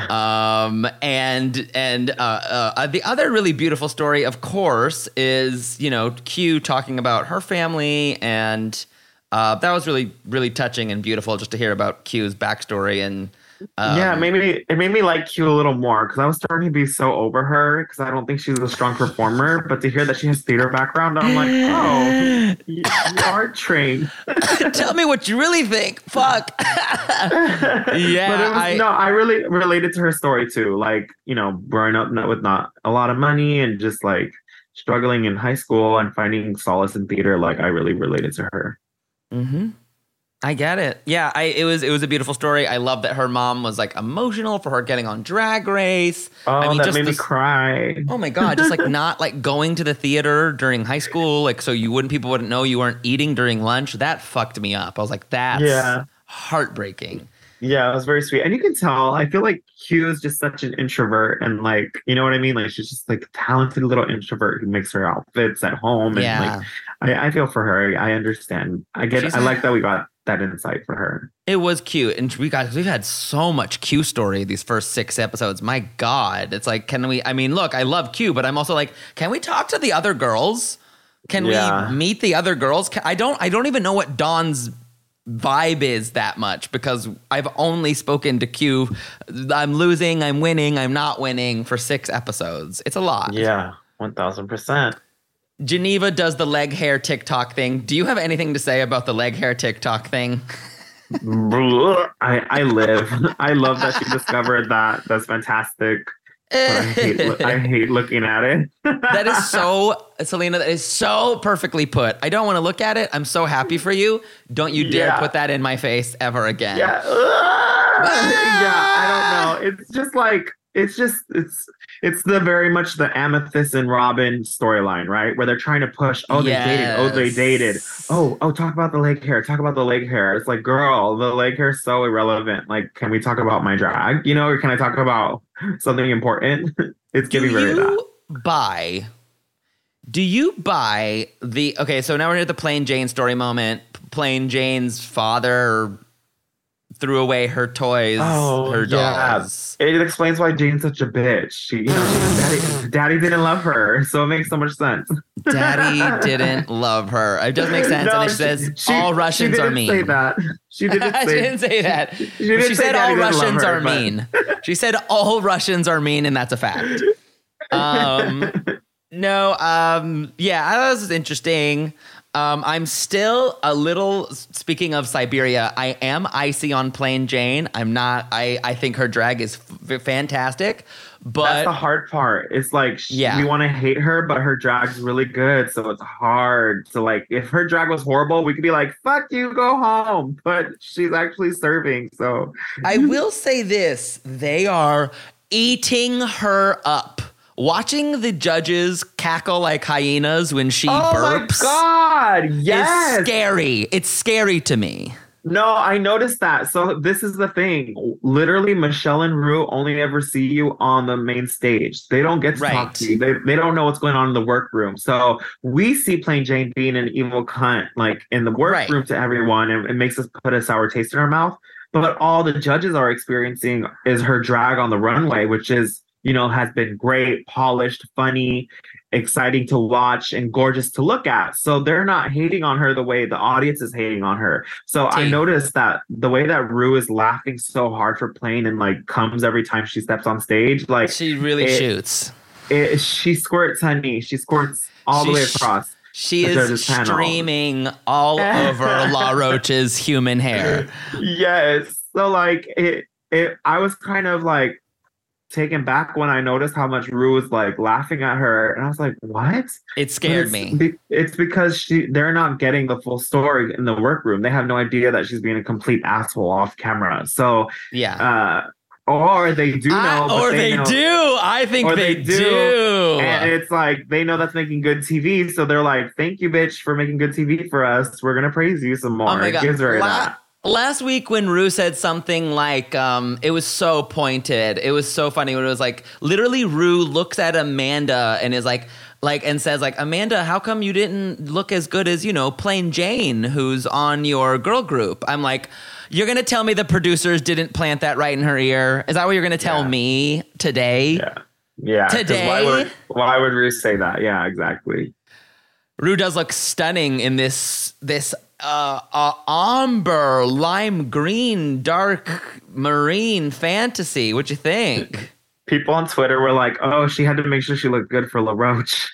Um, and and uh, uh, the other really beautiful story, of course, is, you know, Q talking about her family. And uh, that was really, really touching and beautiful just to hear about Q's backstory. And Um, yeah, it made me it made me like Q a little more because I was starting to be so over her because I don't think she's a strong performer. But to hear that she has theater background, I'm like, oh, you, you are trained. Tell me what you really think. Fuck. yeah, but it was, I, no, I really related to her story too. Like, you know, growing up not, with not a lot of money and just like struggling in high school and finding solace in theater. Like, I really related to her. Mm-hmm. I get it. Yeah, I, it was it was a beautiful story. I love that her mom was like emotional for her getting on Drag Race. Oh, I mean, that just made this, me cry. Oh my God, just like not like going to the theater during high school, like so you wouldn't people wouldn't know you weren't eating during lunch. That fucked me up. I was like, that's yeah. heartbreaking. Yeah, it was very sweet. And you can tell, I feel like Q is just such an introvert and like, you know what I mean? Like she's just like a talented little introvert who makes her outfits at home. And yeah. like, I, I feel for her. I understand. I get, She's I like that we got that insight for her. It was cute. And we got, we've had so much Q story these first six episodes. My God. It's like, can we, I mean, look, I love Q, but I'm also like, can we talk to the other girls? Can yeah. we meet the other girls? Can, I don't, I don't even know what Dawn's vibe is that much because I've only spoken to Q. I'm losing, I'm winning, I'm not winning for six episodes. It's a lot. Yeah, one thousand percent. Geneva does the leg hair TikTok thing. Do you have anything to say about the leg hair TikTok thing? I, I live. I love that she discovered that. That's fantastic. But I hate, I hate looking at it. That is so, Selena, that is so perfectly put. I don't want to look at it. I'm so happy for you. Don't you dare yeah. put that in my face ever again. Yeah. yeah, I don't know. It's just like, it's just, it's, it's the very much the Amethyst and Robin storyline, right? Where they're trying to push, oh, they yes. dated. Oh, they dated. Oh, oh, talk about the leg hair. Talk about the leg hair. It's like, girl, the leg hair is so irrelevant. Like, can we talk about my drag? You know, or can I talk about something important? It's do giving very you that. buy, do you buy the, okay, so now we're at the Plain Jane story moment. Plain Jane's father threw away her toys, oh, her yeah. dolls. It explains why Jane's such a bitch. She, you know, daddy, daddy didn't love her, so it makes so much sense. Daddy didn't love her. It does make sense. No, and then she, she says, she, all Russians she are didn't mean. Say that. She didn't say, she didn't say that. She, she, didn't she say said daddy all didn't love Russians her, are but... mean. She said all Russians are mean, and that's a fact. Um, no, um, yeah, that was interesting. Um, I'm still a little, speaking of Siberia, I am icy on Plain Jane. I'm not, I, I think her drag is f- fantastic, but. That's the hard part. It's like, yeah. we want to hate her, but her drag's really good. So it's hard to like, if her drag was horrible, we could be like, fuck you, go home. But she's actually serving. So I will say this, they are eating her up. Watching the judges cackle like hyenas when she oh burps. Oh my God, yes. It's scary. It's scary to me. No, I noticed that. So this is the thing. Literally, Michelle and Rue only ever see you on the main stage. They don't get to right. talk to you. They, they don't know what's going on in the workroom. So we see Plain Jane being an evil cunt, like in the workroom right. to everyone, and it makes us put a sour taste in our mouth. But all the judges are experiencing is her drag on the runway, which is, you know, has been great, polished, funny, exciting to watch, and gorgeous to look at. So they're not hating on her the way the audience is hating on her. So Tea. I noticed that the way that Rue is laughing so hard for Plain and like comes every time she steps on stage, like she really it, shoots. it, she squirts, honey. She squirts all She the way sh- across. She the is judges' panel. streaming all over La Roche's human hair. Yes. So like it, it. I was kind of like taken back when I noticed how much Rue was like laughing at her, and I was like, "What?" It scared it's, me. Be, it's because she they're not getting the full story in the workroom. They have no idea that she's being a complete asshole off camera. So Yeah. uh, or they do know, I, but or they, they, know, do. I think or they, they do. do. And it's like they know that's making good T V, so they're like, "Thank you, bitch, for making good T V for us. We're gonna praise you some more." Oh my It God. gives her La- that. Last week when Rue said something like, um, it was so pointed. It was so funny when it was like, literally Rue looks at Amanda and is like, like, and says like, Amanda, how come you didn't look as good as, you know, Plain Jane, who's on your girl group? I'm like, you're going to tell me the producers didn't plant that right in her ear? Is that what you're going to tell Yeah. me today? Yeah. Yeah. 'cause Today? Why would, why would Rue say that? Yeah, exactly. Rue does look stunning in this this uh, uh, amber, lime green, dark marine fantasy. What you think? People on Twitter were like, "Oh, she had to make sure she looked good for La Roche."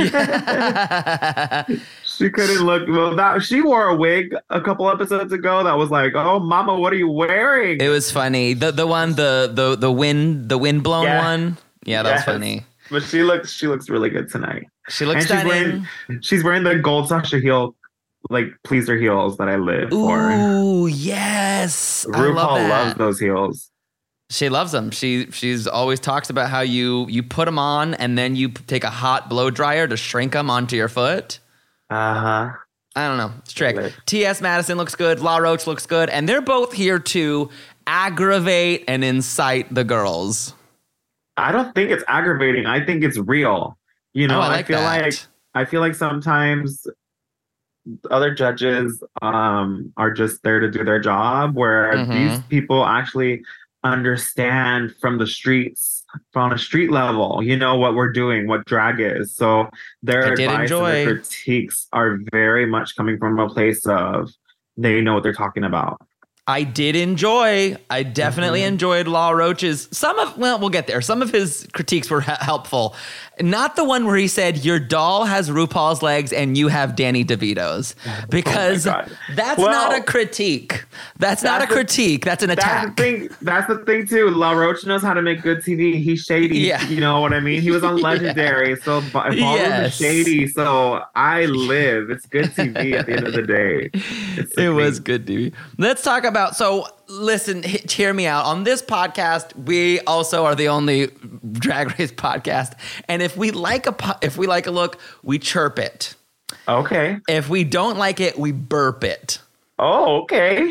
Yeah. She couldn't look well. That she wore a wig a couple episodes ago. That was like, "Oh, Mama, what are you wearing?" It was funny. The the one the the the wind the wind blown Yeah. one. Yeah, that was Yes. funny. But she looks she looks really good tonight. She looks And she's stunning. wearing she's wearing the gold Sasha heel, like pleaser heels that I live for. Ooh, yes. I love RuPaul that. loves those heels. She loves them. She she's always talks about how you you put them on and then you p- take a hot blow dryer to shrink them onto your foot. Uh huh. I don't know. It's trick. Lit. T S Madison looks good. La Roche looks good. And they're both here to aggravate and incite the girls. I don't think it's aggravating. I think it's real. You know, Oh, I I, like feel that. like I feel like sometimes other judges um are just there to do their job, where Mhm. these people actually understand from the streets, on a street level, you know, what we're doing, what drag is. So their I did advice and enjoy. their critiques are very much coming from a place of they know what they're talking about. I did enjoy. I definitely Mhm. enjoyed La Roche's. Some of, well, we'll get there. Some of his critiques were ha- helpful. Not the one where he said, your doll has RuPaul's legs and you have Danny DeVito's. Because Oh my God. that's Well, not a critique. That's, not a that's the- critique. That's an That's attack. the thing. That's the thing too. La Roche knows how to make good T V. He's shady. Yeah. You know what I mean? He was on Legendary, so Ba- Ballroom Yes. is shady. So I live. It's good T V at the end of the day. It's It was sickening. good, dude. Let's talk about, so listen, h- hear me out. On this podcast, we also are the only Drag Race podcast. And if we like a po- if we like a look, we chirp it. Okay. If we don't like it, we burp it. Oh, okay.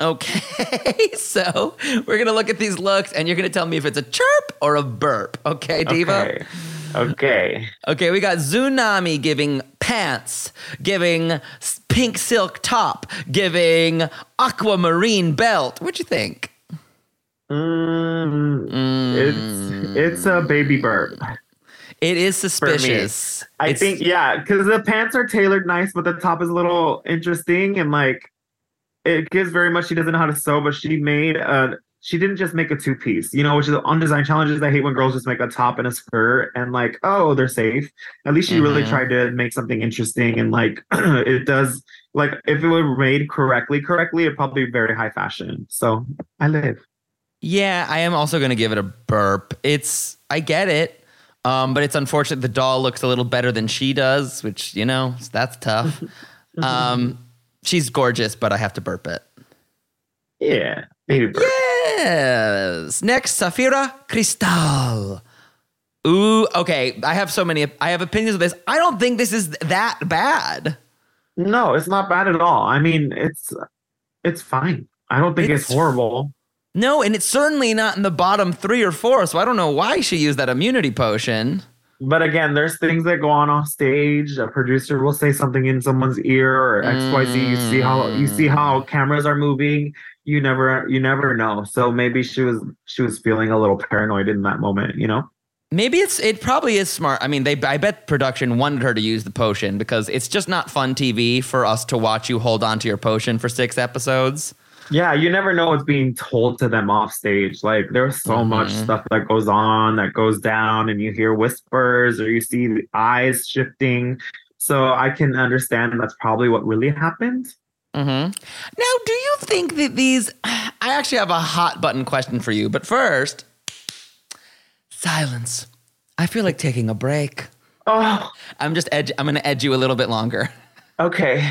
Okay, so we're gonna look at these looks, and you're gonna tell me if it's a chirp or a burp. Okay, Diva. Okay. Okay. Okay, we got Tsunami giving pants, giving s- pink silk top, giving aquamarine belt. What'd you think? Mm, It's it's a baby burp. It is me. suspicious. I It's- think yeah, because the pants are tailored nice, but the top is a little interesting and like it gives very much. She doesn't know how to sew, but she made a. She didn't just make a two piece, you know, which is on design challenges. I hate when girls just make a top and a skirt and like, oh, they're safe. At least she really Mhm. tried to make something interesting and like it does. Like if it were made correctly, correctly, it'd probably be very high fashion. So I live. Yeah, I am also going to give it a burp. It's, I get it, um, but it's unfortunate the doll looks a little better than she does, which, you know, that's tough. um, she's gorgeous, but I have to burp it. Yeah, baby burp. Yes. Next, Safira Cristal. Ooh, okay. I have so many, I have opinions of this. I don't think this is that bad. No, it's not bad at all. I mean, it's it's fine. I don't think it's, It's- horrible. No, and it's certainly not in the bottom three or four, so I don't know why she used that immunity potion. But again, there's things that go on off stage. A producer will say something in someone's ear or X Y Z. You see how you see how cameras are moving. You never you never know. So maybe she was she was feeling a little paranoid in that moment, you know? Maybe it's it probably is smart. I mean, they I bet production wanted her to use the potion because it's just not fun T V for us to watch you hold on to your potion for six episodes. Yeah, you never know what's being told to them off stage. Like there's so Mhm. much stuff that goes on, that goes down, and you hear whispers or you see the eyes shifting. So I can understand that's probably what really happened. Mm-hmm. Now, do you think that these... I actually have a hot button question for you, but first, silence. I feel like taking a break. Oh, I'm just edge. I'm going to edge you a little bit longer. okay.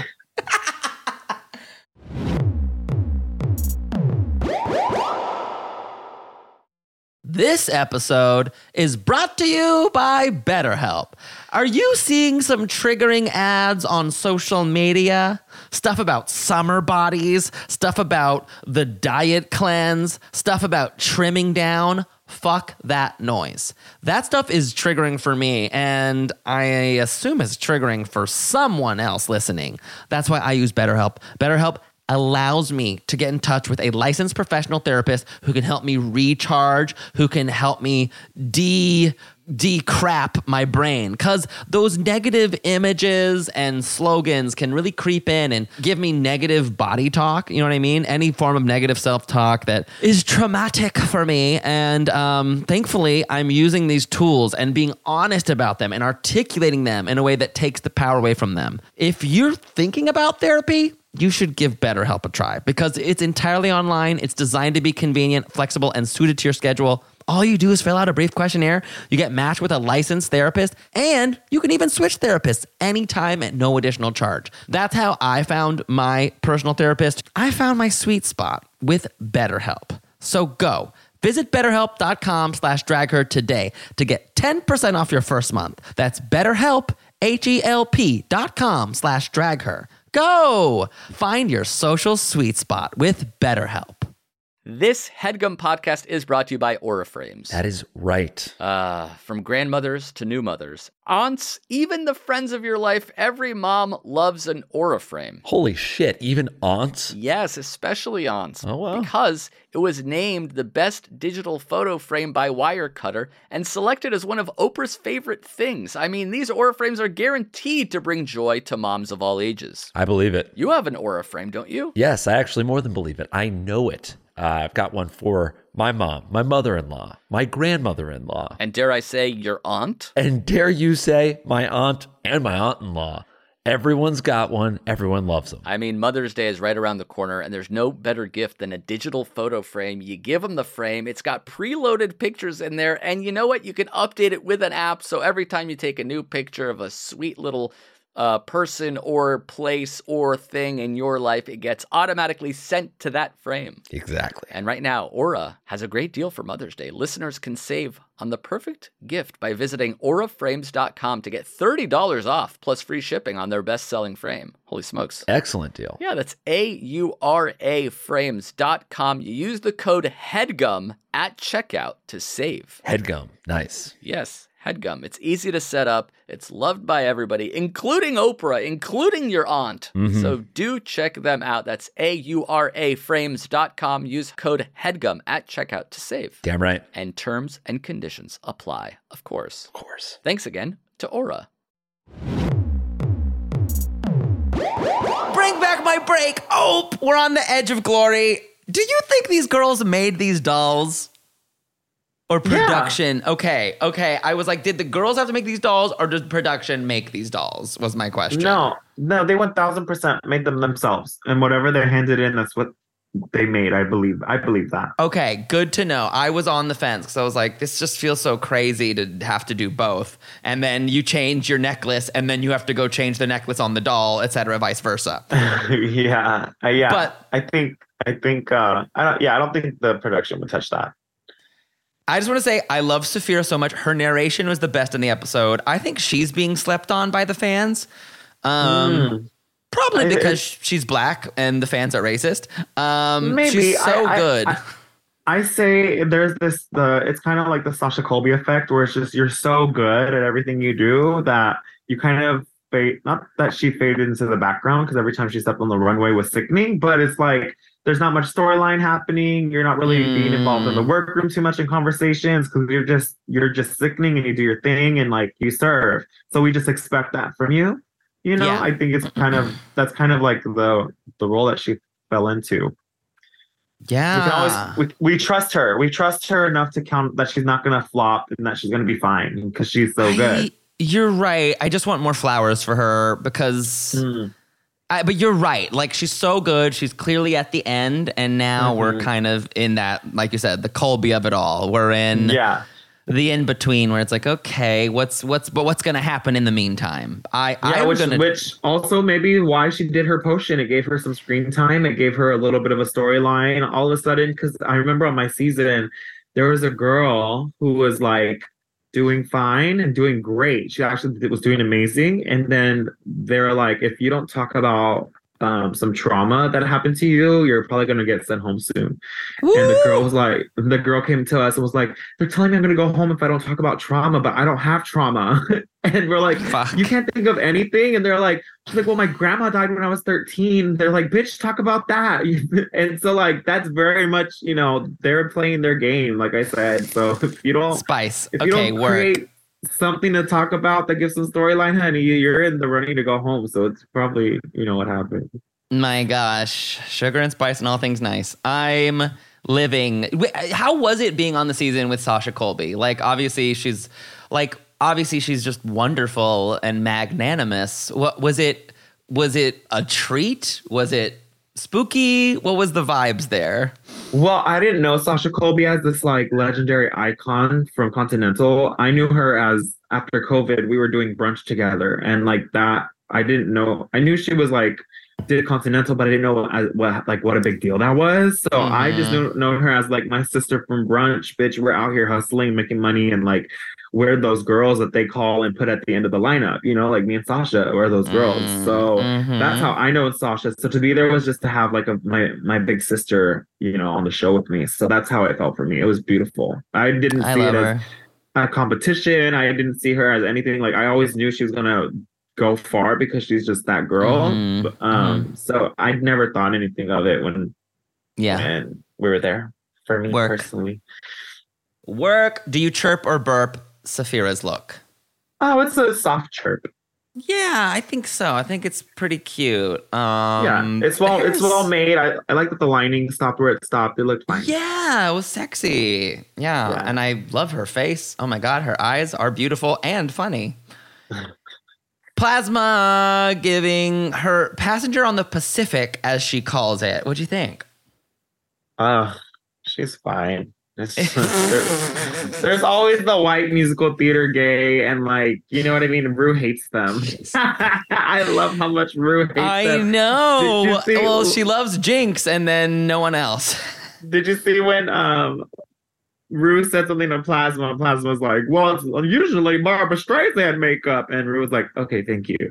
This episode is brought to you by BetterHelp. Are you seeing some triggering ads on social media? Stuff about summer bodies, stuff about the diet cleanse, stuff about trimming down. Fuck that noise. That stuff is triggering for me, and I assume it's triggering for someone else listening. That's why I use BetterHelp. BetterHelp allows me to get in touch with a licensed professional therapist who can help me recharge, who can help me de de-crap my brain, because those negative images and slogans can really creep in and give me negative body talk. You know what I mean? Any form of negative self-talk that is traumatic for me. And um, thankfully, I'm using these tools and being honest about them and articulating them in a way that takes the power away from them. If you're thinking about therapy, you should give BetterHelp a try because it's entirely online. It's designed to be convenient, flexible, and suited to your schedule. All you do is fill out a brief questionnaire. You get matched with a licensed therapist, and you can even switch therapists anytime at no additional charge. That's how I found my personal therapist. I found my sweet spot with BetterHelp. So go. Visit betterhelp.com slash dragher today to get ten percent off your first month. That's BetterHelp, H-E-L-P dot com slash dragher. Go! Find your social sweet spot with BetterHelp. This HeadGum podcast is brought to you by Aura Frames. That is right. Uh, from grandmothers to new mothers, aunts, even the friends of your life, every mom loves an Aura frame. Holy shit, even aunts? Yes, especially aunts. Oh, wow. Because it was named the best digital photo frame by Wirecutter and selected as one of Oprah's favorite things. I mean, these Aura frames are guaranteed to bring joy to moms of all ages. I believe it. You have an Aura frame, don't you? Yes, I actually more than believe it. I know it. Uh, I've got one for my mom, my mother-in-law, my grandmother-in-law. And dare I say, your aunt? And dare you say, my aunt and my aunt-in-law. Everyone's got one. Everyone loves them. I mean, Mother's Day is right around the corner, and there's no better gift than a digital photo frame. You give them the frame. It's got preloaded pictures in there, and you know what? You can update it with an app, so every time you take a new picture of a sweet little uh, person or place or thing in your life, it gets automatically sent to that frame. Exactly. And right now, Aura has a great deal for Mother's Day. Listeners can save on the perfect gift by visiting aura frames dot com to get thirty dollars off plus free shipping on their best-selling frame. Holy smokes. Excellent deal. Yeah, that's A U R A frames dot com. You use the code HEADGUM at checkout to save. HeadGum. Nice. Yes, HeadGum. It's easy to set up. It's loved by everybody, including Oprah, including your aunt. Mm-hmm. So do check them out. That's A U R A frames dot com. Use code HEADGUM at checkout to save. Damn right. And terms and conditions apply, of course. Of course. Thanks again to Aura. Bring back my break. Oh, we're on the edge of glory. Do you think these girls made these dolls? Or production? Yeah. Okay, okay. I was like, did the girls have to make these dolls or did production make these dolls? Was my question. No, no, they one thousand percent made them themselves. And whatever they handed in, that's what they made, I believe. I believe that. Okay, good to know. I was on the fence because I was like, this just feels so crazy to have to do both. And then you change your necklace and then you have to go change the necklace on the doll, et cetera, vice versa. yeah, uh, yeah. But I think, I think, uh, I don't, yeah, I don't think the production would touch that. I just want to say I love Saphira so much. Her narration was the best in the episode. I think she's being slept on by the fans. Um, mm. Probably because I, she's black and the fans are racist. Um, maybe. She's so I, good. I, I, I say there's this, the it's kind of like the Sasha Colby effect where it's just you're so good at everything you do that you kind of fade, not that she faded into the background because every time she stepped on the runway was sickening, but it's like, there's not much storyline happening. You're not really mm. being involved in the workroom too much in conversations because you're just you're just sickening and you do your thing and like you serve. So we just expect that from you. You know, yeah. I think it's kind of that's kind of like the the role that she fell into. Yeah. We, can always, we, we trust her. We trust her enough to count that she's not going to flop and that she's going to be fine because she's so I, good. You're right. I just want more flowers for her because... Mm. I, but you're right. Like, she's so good. She's clearly at the end. And now mm-hmm. we're kind of in that, like you said, the Colby of it all. We're in yeah. the in-between where it's like, okay, what's what's but what's going to happen in the meantime? I, yeah, I'm which, gonna... which also maybe why she did her potion. It gave her some screen time. It gave her a little bit of a storyline all of a sudden. Because I remember on my season, there was a girl who was like, doing fine and doing great. She actually was doing amazing. And then they're like, if you don't talk about um, some trauma that happened to you, you're probably going to get sent home soon. Woo! And the girl was like, the girl came to us and was like, they're telling me I'm going to go home if I don't talk about trauma, but I don't have trauma. And we're like, Fuck. You can't think of anything? And they're like, she's like, well, my grandma died when I was thirteen. They're like, bitch, talk about that. And so like, that's very much, you know, they're playing their game, like I said. So if you don't spice, if okay, you don't work. create something to talk about that gives some storyline, honey, you're in the running to go home. So it's probably, you know, what happened. My gosh, sugar and spice and all things nice. I'm living. How was it being on the season with Sasha Colby? Like, obviously she's like, obviously she's just wonderful and magnanimous. What was it? Was it a treat? Was it spooky? What was the vibes there? Well, I didn't know Sasha Colby as this like legendary icon from Continental. I knew her as after COVID, we were doing brunch together, and like that, I didn't know. I knew she was like did Continental, but I didn't know what, what like what a big deal that was. So mm-hmm. I just know, know her as like my sister from brunch. Bitch, we're out here hustling, making money, and like we're those girls that they call and put at the end of the lineup. You know, like me and Sasha were those girls. Mm-hmm. So mm-hmm. that's how I know Sasha. So to be there was just to have like a my my big sister, you know, on the show with me. So that's how it felt for me. It was beautiful. I didn't I see it her. as a competition. I didn't see her as anything. Like I always knew she was gonna go far because she's just that girl. Mm-hmm. Um, mm-hmm. So I never thought anything of it when, yeah, when we were there. For me Work. personally, work. Do you chirp or burp Safira's look? Oh, it's a soft chirp. Yeah, I think so. I think it's pretty cute. Um, yeah, it's well, it's well made. I, I like that the lining stopped where it stopped. It looked fine. Yeah, it was sexy. Yeah, yeah. And I love her face. Oh my God, her eyes are beautiful and funny. Plasma giving her Passenger on the Pacific, as she calls it. What'd you think? Uh, she's fine. It's just, there's, there's always the white musical theater gay, and like, you know what I mean? Rue hates them. I love how much Rue hates I them. I know. Well, she loves Jinx and then no one else. Did you see when um Rue said something to Plasma, and Plasma was like, well, it's usually Barbara Streisand makeup. And Rue was like, okay, thank you.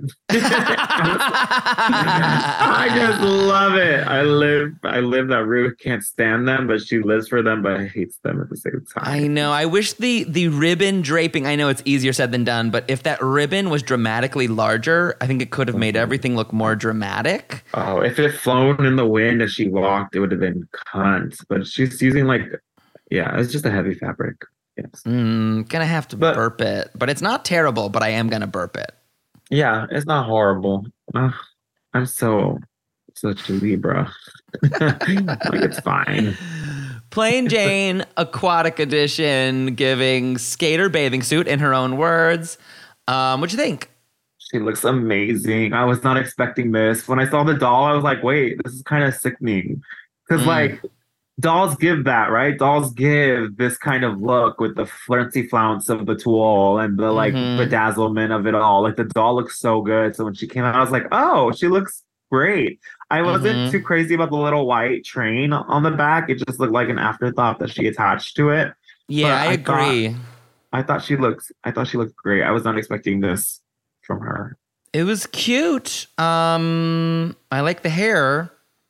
I just love it. I live I live that Rue can't stand them, but she lives for them, but hates them at the same time. I know. I wish the the ribbon draping, I know it's easier said than done, but if that ribbon was dramatically larger, I think it could have made everything look more dramatic. Oh, if it had flown in the wind as she walked, it would have been cunt. But she's using like Yeah, it's just a heavy fabric. Yes. Mm, gonna have to but, burp it. But it's not terrible, but I am gonna burp it. Yeah, it's not horrible. Uh, I'm so such a Libra. Like, it's fine. Plain Jane Aquatic Edition giving skater bathing suit in her own words. Um, what'd you think? She looks amazing. I was not expecting this. When I saw the doll, I was like, wait, this is kind of sickening. Because mm. like dolls give that, right? Dolls give this kind of look with the flouncy flounce of the tulle and the like mm-hmm. bedazzlement of it all. Like the doll looks so good. So when she came out, I was like, oh, she looks great. I wasn't mm-hmm. too crazy about the little white train on the back. It just looked like an afterthought that she attached to it. Yeah, I, I agree. Thought, I thought she looks I thought she looked great. I was not expecting this from her. It was cute. Um I like the hair.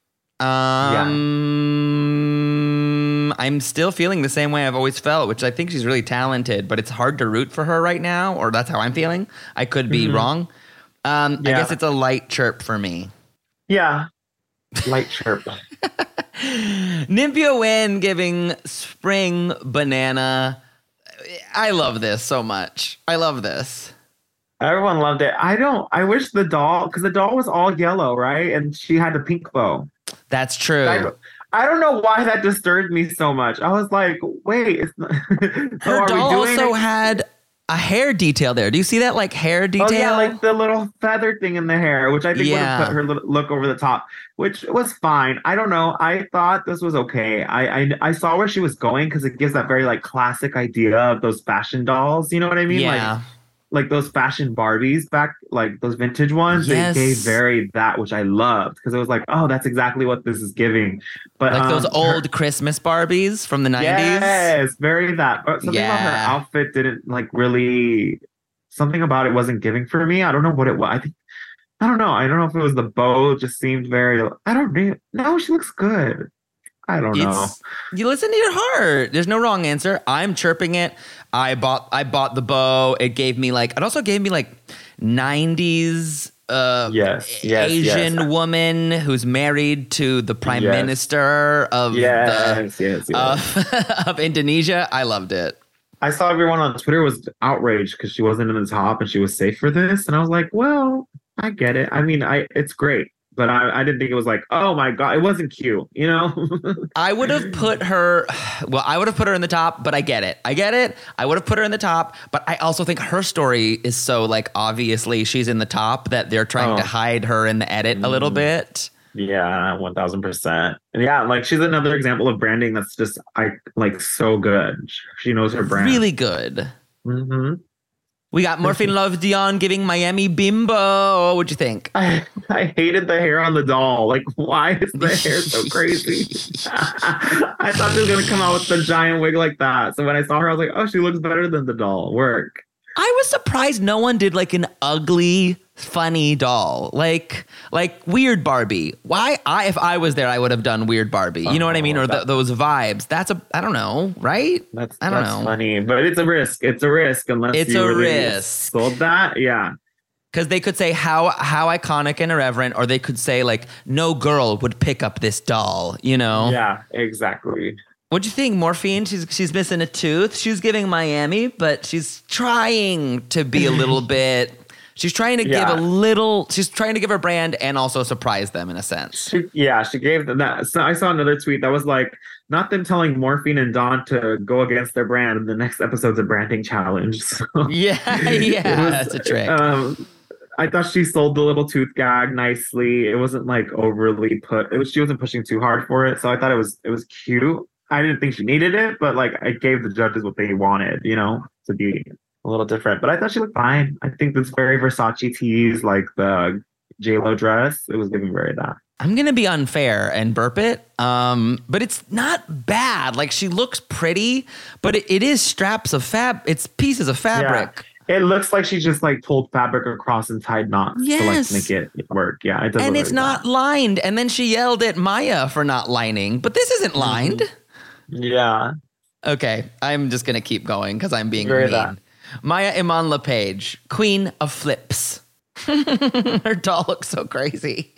Um, yeah. I'm still feeling the same way I've always felt, which I think she's really talented, but it's hard to root for her right now, or that's how I'm feeling. I could be mm-hmm. wrong. Um, yeah. I guess it's a light chirp for me. Yeah, light chirp. Nymphia Wynn giving spring banana. I love this so much. I love this. Everyone loved it. I don't, I wish the doll, because the doll was all yellow, right? And she had a pink bow. That's true. I, I don't know why that disturbed me so much. I was like, wait, it's not... so Her are doll we doing also it? had a hair detail there. Do you see that like hair detail? Oh yeah, like the little feather thing in the hair, which I think Yeah. would have put her little- look over the top, which was fine. I don't know. I thought this was okay. I I, I saw where she was going because it gives that very like classic idea of those fashion dolls. You know what I mean? Yeah. Like like those fashion Barbies back, like those vintage ones. Yes. They gave very that, which I loved because it was like, oh, that's exactly what this is giving. But Like those um, old Christmas Barbies from the nineties. Yes, very that. But something about her Yeah. outfit didn't like really. Something about it wasn't giving for me. I don't know what it was. I think I don't know. I don't know if it was the bow. It just seemed very. I don't know. No, she looks good. I don't know. It's, you listen to your heart. There's no wrong answer. I'm chirping it. I bought I bought the bow. It gave me like it also gave me like nineties uh Yes, yes, Asian yes. woman who's married to the prime Yes. minister of Yes, yes, the yes. of, of Indonesia. I loved it. I saw everyone on Twitter was outraged because she wasn't in the top and she was safe for this, and I was like, well, I get it. I mean, I it's great, but I, I didn't think it was like, oh my god, it wasn't cute, you know? I would have put her, well, I would have put her in the top, but I get it. I get it. I would have put her in the top, but I also think her story is so like obviously she's in the top that they're trying Oh. to hide her in the edit a little bit. Yeah, one thousand percent. And yeah, like she's another example of branding that's just I like so good. She knows her brand. Really good. Mm-hmm. We got Morphine Love Dion giving Miami Bimbo. What'd you think? I, I hated the hair on the doll. Like, why is the hair so crazy? I thought she was gonna come out with the giant wig like that. So when I saw her, I was like, oh, she looks better than the doll. Work. I was surprised no one did like an ugly, funny doll. Like like weird Barbie. Why I if I was there, I would have done weird Barbie. You know what I mean? Oh, Or that- th- those vibes. That's a I don't know, right? That's I don't that's know. funny, but it's a risk. It's a risk unless It's you a really risk. sold that. Yeah. Because they could say how how iconic and irreverent, or they could say like no girl would pick up this doll. You know? Yeah. Exactly. What'd you think, Morphine? She's she's missing a tooth. She's giving Miami, but she's trying to be a little bit. She's trying to Yeah. give a little. She's trying to give her brand and also surprise them in a sense. She, yeah, she gave them that. So I saw another tweet that was like, not them telling Morphine and Dawn to go against their brand. And the next episode's a branding challenge. So Yeah, it yeah, was, that's a trick. Um, I thought she sold the little tooth gag nicely. It wasn't like overly put. It was she wasn't pushing too hard for it. So I thought it was it was cute. I didn't think she needed it, but like I gave the judges what they wanted, you know, to be a little different. But I thought she looked fine. I think this very Versace tease, like the J Lo dress, it was giving very that. I'm gonna be unfair and burp it, um, but it's not bad. Like she looks pretty, but it, it is straps of fab. It's pieces of fabric. Yeah. It looks like she just like pulled fabric across and tied knots Yes. to like make it work. Yeah, it does. And look it's like not that. lined. And then she yelled at Maya for not lining, but this isn't lined. Yeah. Okay, I'm just gonna keep going because I'm being Very mean. that. Maya Iman LePage, queen of flips. Her doll looks so crazy.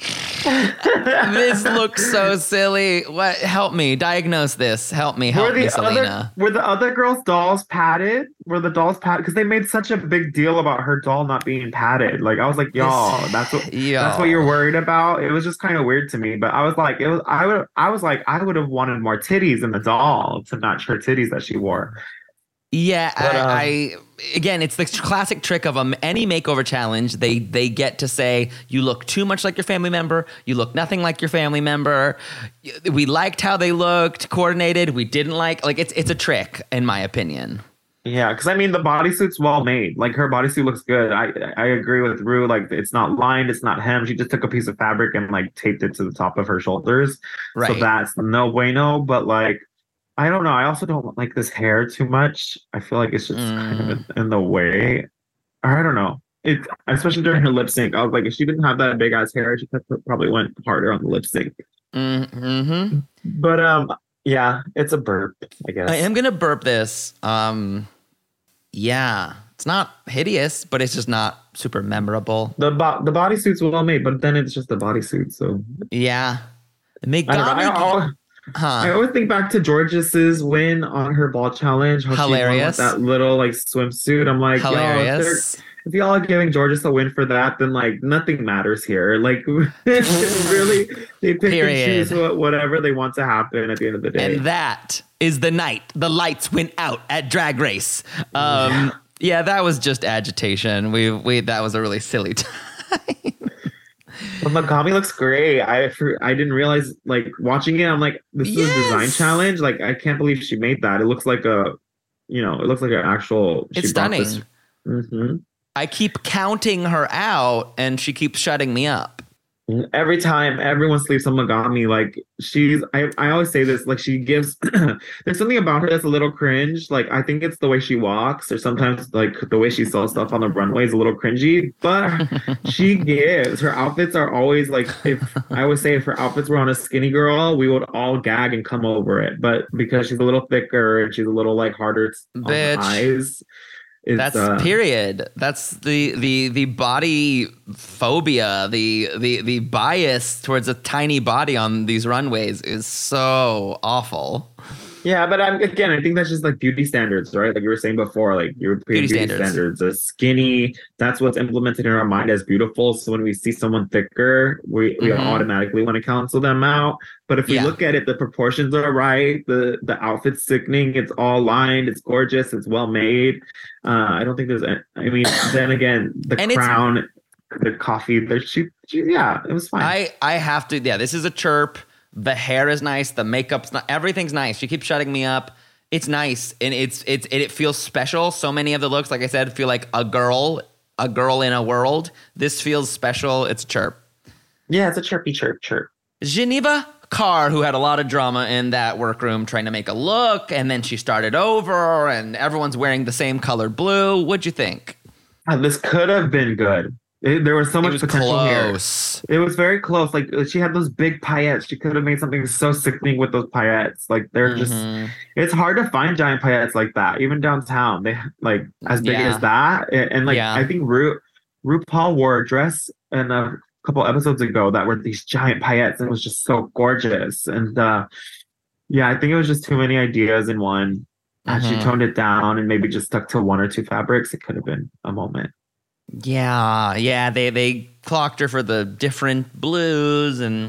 This looks so silly. What? Help me diagnose this. Help me. Help were the me, other Selena. were the other girls' dolls padded? Were the dolls padded? Because they made such a big deal about her doll not being padded. Like I was like, y'all, that's what that's what you're worried about. It was just kind of weird to me. But I was like, it was I would I was like, I would have wanted more titties in the doll to match her titties that she wore. Yeah, But, um, I, I again, it's the classic trick of um, any makeover challenge. They they get to say you look too much like your family member. You look nothing like your family member. We liked how they looked coordinated. We didn't like like it's it's a trick in my opinion. Yeah, because I mean the bodysuit's well made. Like her bodysuit looks good. I I agree with Rue. Like it's not lined, it's not hemmed. She just took a piece of fabric and like taped it to the top of her shoulders. So Right. that's no bueno. But like, I don't know. I also don't like this hair too much. I feel like it's just kind of in, in the way. Or I don't know. It especially during her lip sync. I was like, if she didn't have that big ass hair, she could probably went harder on the lip sync. Mm-hmm. But um, yeah, it's a burp. I guess I am gonna burp this. Um, yeah, it's not hideous, but it's just not super memorable. The bo- the bodysuit's well made, but then it's just a bodysuit. So Yeah, I don't know. I, Megami. al- Huh. I always think back to Georges's win on her ball challenge. How Hilarious. She won with that little like swimsuit. I'm like, yo, if they're, Hilarious. if y'all are giving Georges a win for that, then like nothing matters here. Like really, they pick Period. and choose whatever they want to happen at the end of the day. And that is the night the lights went out at Drag Race. Um, yeah. yeah, that was just agitation. We we that was a really silly time. But Megami looks great. I for, I didn't realize, like, watching it, I'm like, this is Yes. a design challenge. Like, I can't believe she made that. It looks like a, you know, it looks like an actual. It's she bought stunning. this- Mhm. I keep counting her out, and she keeps shutting me up. Every time everyone sleeps on Megami, like she's, I, I always say this, like she gives, there's something about her that's a little cringe. Like I think it's the way she walks, or sometimes like the way she sells stuff on the runway is a little cringy, but she gives, her outfits are always like, if I always say if her outfits were on a skinny girl, we would all gag and come over it. But because she's a little thicker and she's a little like harder on the Bitch. eyes. It's, That's uh, period. That's the the the body phobia, the the the bias towards a tiny body on these runways is so awful. Yeah, but I'm, again, I think that's just like beauty standards, right? Like you were saying before, like European Beauty beauty, standards. standards, a skinny, that's what's implemented in our mind as beautiful. So when we see someone thicker, we, we Mhm. automatically want to cancel them out. But if we Yeah. look at it, the proportions are right, the the outfit's sickening, it's all lined, it's gorgeous, it's well made. Uh, I don't think there's, any, I mean, then again, the And it's- crown, the coffee, the she, she, yeah, it was fine. I I have to. Yeah, this is a chirp. The hair is nice. The makeup's not. Everything's nice. She keeps shutting me up. It's nice, and it's it's it, it feels special. So many of the looks, like I said, feel like a girl, a girl in a world. This feels special. It's a chirp. yeah, it's a chirpy chirp chirp. Geneva Carr, who had a lot of drama in that workroom trying to make a look, and then she started over, and everyone's wearing the same color blue. What'd you think? Uh, this could have been good. It, there was so It much was potential close. here. It was very close. Like she had those big paillettes. She could have made something so sickening with those paillettes. Like they're just. Mhm. It's hard to find giant paillettes like that, even downtown. They like as big Yeah. as that, and, and like Yeah. I think Ru, RuPaul wore a dress in a couple episodes ago that were these giant paillettes, and it was just so gorgeous. And uh yeah, I think it was just too many ideas in one. Uh, she Mhm. toned it down and maybe just stuck to one or two fabrics. It could have been a moment. Yeah, yeah, they they clocked her for the different blues and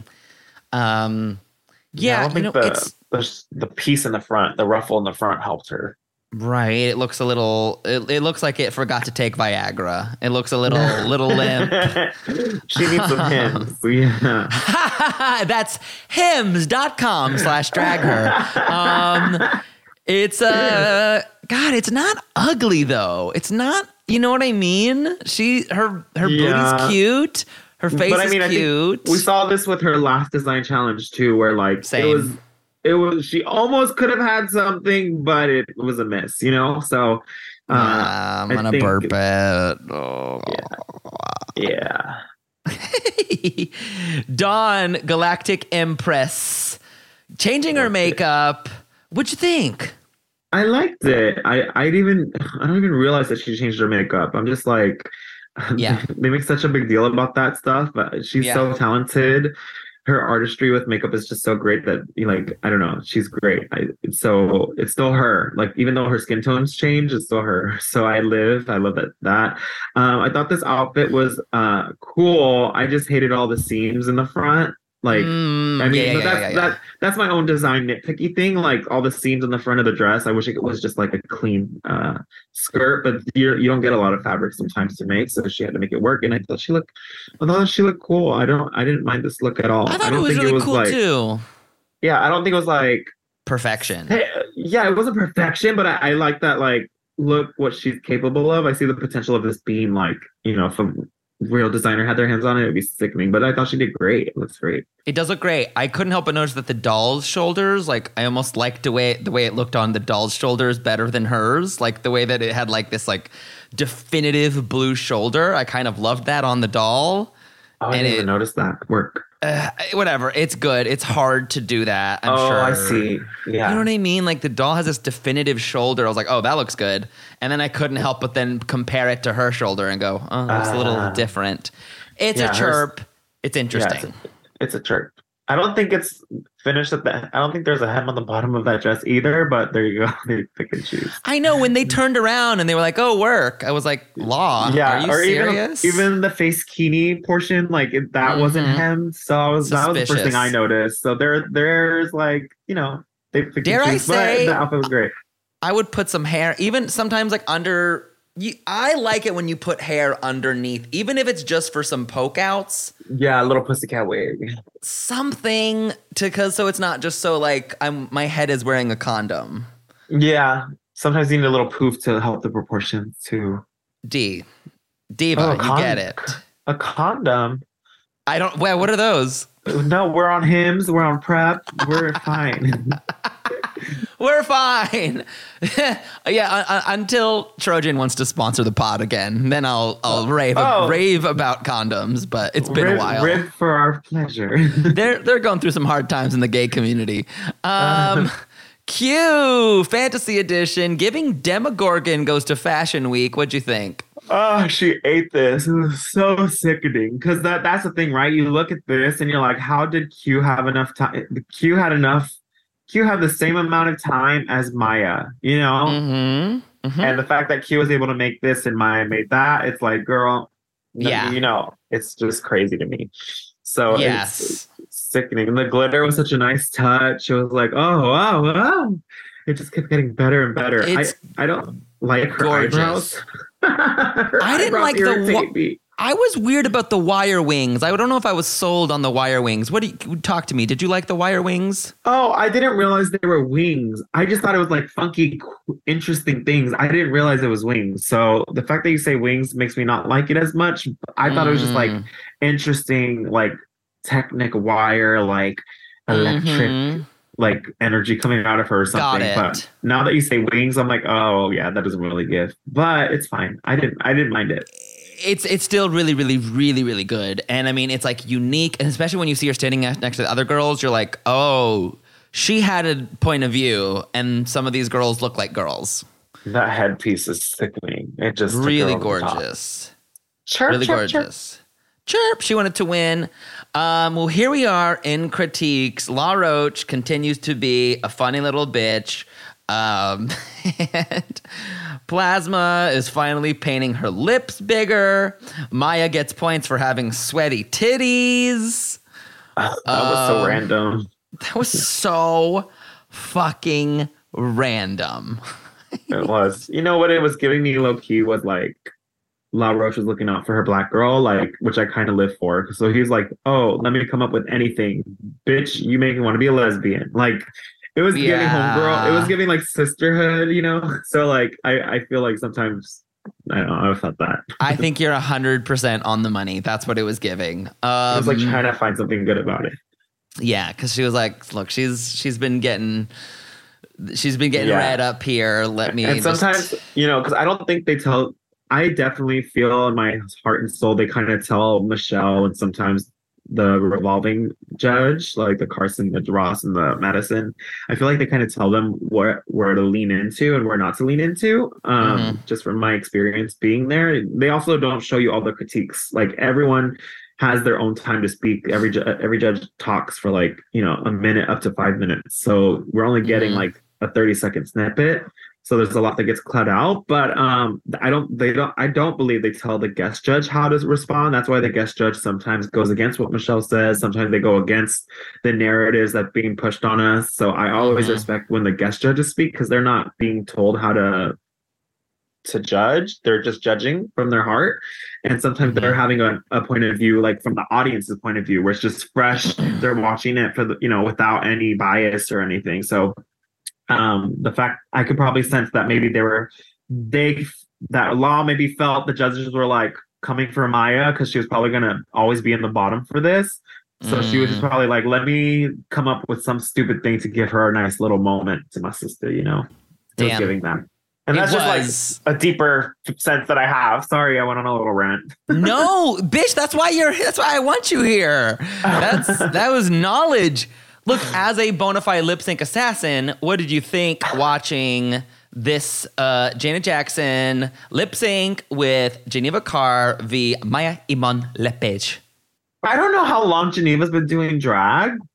um yeah, I don't you think know, the, it's the the piece in the front, the ruffle in the front helped her. right. It looks a little it, it looks like it forgot to take Viagra. It looks a little little limp. She needs some hints. Yeah. That's hims.com slash drag her. Um it's uh God, it's not ugly though. It's not, you know what I mean? She her her Yeah. booty's cute. Her face But I mean, is I think cute. we saw this with her last design challenge too, where like Same. it was, it was she almost could have had something, but it was a miss, you know. So uh, Yeah, I'm I gonna think- burp it. Oh. yeah, Dawn Galactic Empress changing her makeup. What'd you think? I liked it. I I even I don't even realize that she changed her makeup. I'm just like, Yeah. they make such a big deal about that stuff, but she's Yeah. so talented. Her artistry with makeup is just so great that you like, I don't know, she's great. I, it's so it's still her. Like even though her skin tones change, it's still her. So I live. I love it. That. Um, I thought this outfit was uh cool. I just hated all the seams in the front. Like Mm, I mean, yeah, but yeah, that's yeah, yeah. that that's my own design nitpicky thing. Like all the seams on the front of the dress. I wish it was just like a clean uh skirt, but you you don't get a lot of fabric sometimes to make, so she had to make it work. And I thought she looked, I thought she looked cool. I don't, I didn't mind this look at all. I thought don't it was think really it was cool like, too. yeah, I don't think it was like, Perfection. hey, yeah, it wasn't perfection, but I, I like that. Like, look what she's capable of. I see the potential of this being like, you know, if a real designer had their hands on it, it'd be sickening. But I thought she did great. It looks great. It does look great. I couldn't help but notice that the doll's shoulders, like I almost liked the way the way it looked on the doll's shoulders better than hers. Like the way that it had like this like definitive blue shoulder. I kind of loved that on the doll. Oh, I And didn't even it- notice that work. Uh, whatever. It's good. It's hard to do that. I'm oh, sure. I see. Yeah. You know what I mean? Like the doll has this definitive shoulder. I was like, oh, that looks good. And then I couldn't help but then compare it to her shoulder and go, oh, it's a little Ah. different. It's Yeah, a hers- chirp. It's Yeah, interesting. it's, a, it's a chirp. I don't think it's finished at the. I don't think there's a hem on the bottom of that dress either. But there you go. They pick and choose. I know when they turned around and they were like, "Oh, work." I was like, "Law? Yeah, are you or serious?" even even the face kini portion, like it, that Mhm. wasn't hemmed. So I was, that was the first Suspicious. thing I noticed. So there, there's like you know they pick and Dare I choose, but say- the outfit was great. I would put some hair, even sometimes like under. You, I like it when you put hair underneath, even if it's just for some poke outs. Yeah, a little pussycat wig. Something to, cause so it's not just so like I'm. My head is wearing a condom. Yeah, sometimes you need a little poof to help the proportions too. D, diva, Oh, you con- get it. A condom. I don't. Well, what are those? No, we're on hymns. We're on prep. We're fine. We're fine. yeah, uh, uh, until Trojan wants to sponsor the pod again, then I'll I'll rave Oh. rave about condoms. But it's been rib, a while. Rib for our pleasure. they're they're going through some hard times in the gay community. Um, Q Fantasy Edition giving Demogorgon goes to Fashion Week. What'd you think? Oh, she ate this. It was so sickening. Because that, that's the thing, right? You look at this and you're like, how did Q have enough time? Q had enough. Q had the same amount of time as Maya, you know? Mm-hmm. Mm-hmm. And the fact that Q was able to make this and Maya made that, it's like, girl, no- Yeah. you know, it's just crazy to me. So Yes. it's sickening. And the glitter was such a nice touch. It was like, oh, wow, wow. It just kept getting better and better. It's I, I don't like her gorgeous. eyebrows. Her I didn't eyebrows like the irritate wa- me. I was weird about the wire wings. I don't know if I was sold on the wire wings. What do you talk to me? Did you like the wire wings? Oh, I didn't realize they were wings. I just thought it was like funky, qu- interesting things. I didn't realize it was wings. So the fact that you say wings makes me not like it as much. I thought it was just like Mm. interesting, like Technic wire, like electric, Mhm. like energy coming out of her or Got something. it. But now that you say wings, I'm like, oh yeah, that doesn't really give. But it's fine. I didn't. I didn't mind it. It's it's still really, really, really, really good. And I mean, it's like unique. And especially when you see her standing next next to the other girls, you're like, oh, she had a point of view. And some of these girls look like girls. That headpiece is sickening. It just took her Really over the top. gorgeous. Chirp, really chirp, chirp. gorgeous. Chirp. She wanted to win. Um, well, here we are in critiques. La Roche continues to be a funny little bitch. Um, and Plasma is finally painting her lips bigger. Maya gets points for having sweaty titties. That was so Um, random. That was so fucking random. It was. You know what it was giving me low key was like La Roche was looking out for her black girl, like which I kind of live for. So he's like, "Oh, let me come up with anything, bitch. You make me want to be a lesbian." Like it was giving Yeah. homegirl. It was giving like sisterhood, you know. So like I I feel like sometimes I don't know. I felt that. I think you're one hundred percent on the money. That's what it was giving. Um, I was like trying to find something good about it. Yeah, because she was like, "Look, she's she's been getting, she's been getting Yeah. red up here. Let me." And just- sometimes, you know, because I don't think they tell. I definitely feel in my heart and soul they kind of tell Michelle and sometimes the revolving judge, like the Carson, the Ross, and the Madison. I feel like they kind of tell them where where to lean into and where not to lean into. Um, Mhm. Just from my experience being there, they also don't show you all the critiques. Like everyone has their own time to speak. Every ju- every judge talks for like you know a minute up to five minutes. So we're only getting Mhm. like a thirty second snippet. So there's a lot that gets cut out, but um, I don't, they don't, I don't believe they tell the guest judge how to respond. That's why the guest judge sometimes goes against what Michelle says. Sometimes they go against the narratives that being pushed on us. So I always Mhm. respect when the guest judges speak because they're not being told how to to judge. They're just judging from their heart, and sometimes Mhm. they're having a, a point of view, like from the audience's point of view, where it's just fresh. They're watching it for the, you know, without any bias or anything. So um the fact I could probably sense that maybe they were they that law maybe felt the judges were like coming for Maya because she was probably gonna always be in the bottom for this. So she was just Mm. probably like, let me come up with some stupid thing to give her a nice little moment to my sister, you know. It was Damn. giving them. And It that's was. just like a deeper sense that I have. Sorry, I went on a little rant. No, bitch, that's why you're that's why I want you here. That's that was knowledge. Look, as a bona fide lip sync assassin, what did you think watching this uh, Janet Jackson lip sync with Geneva Carr v. Maya Iman Lepage? I don't know how long Geneva's been doing drag,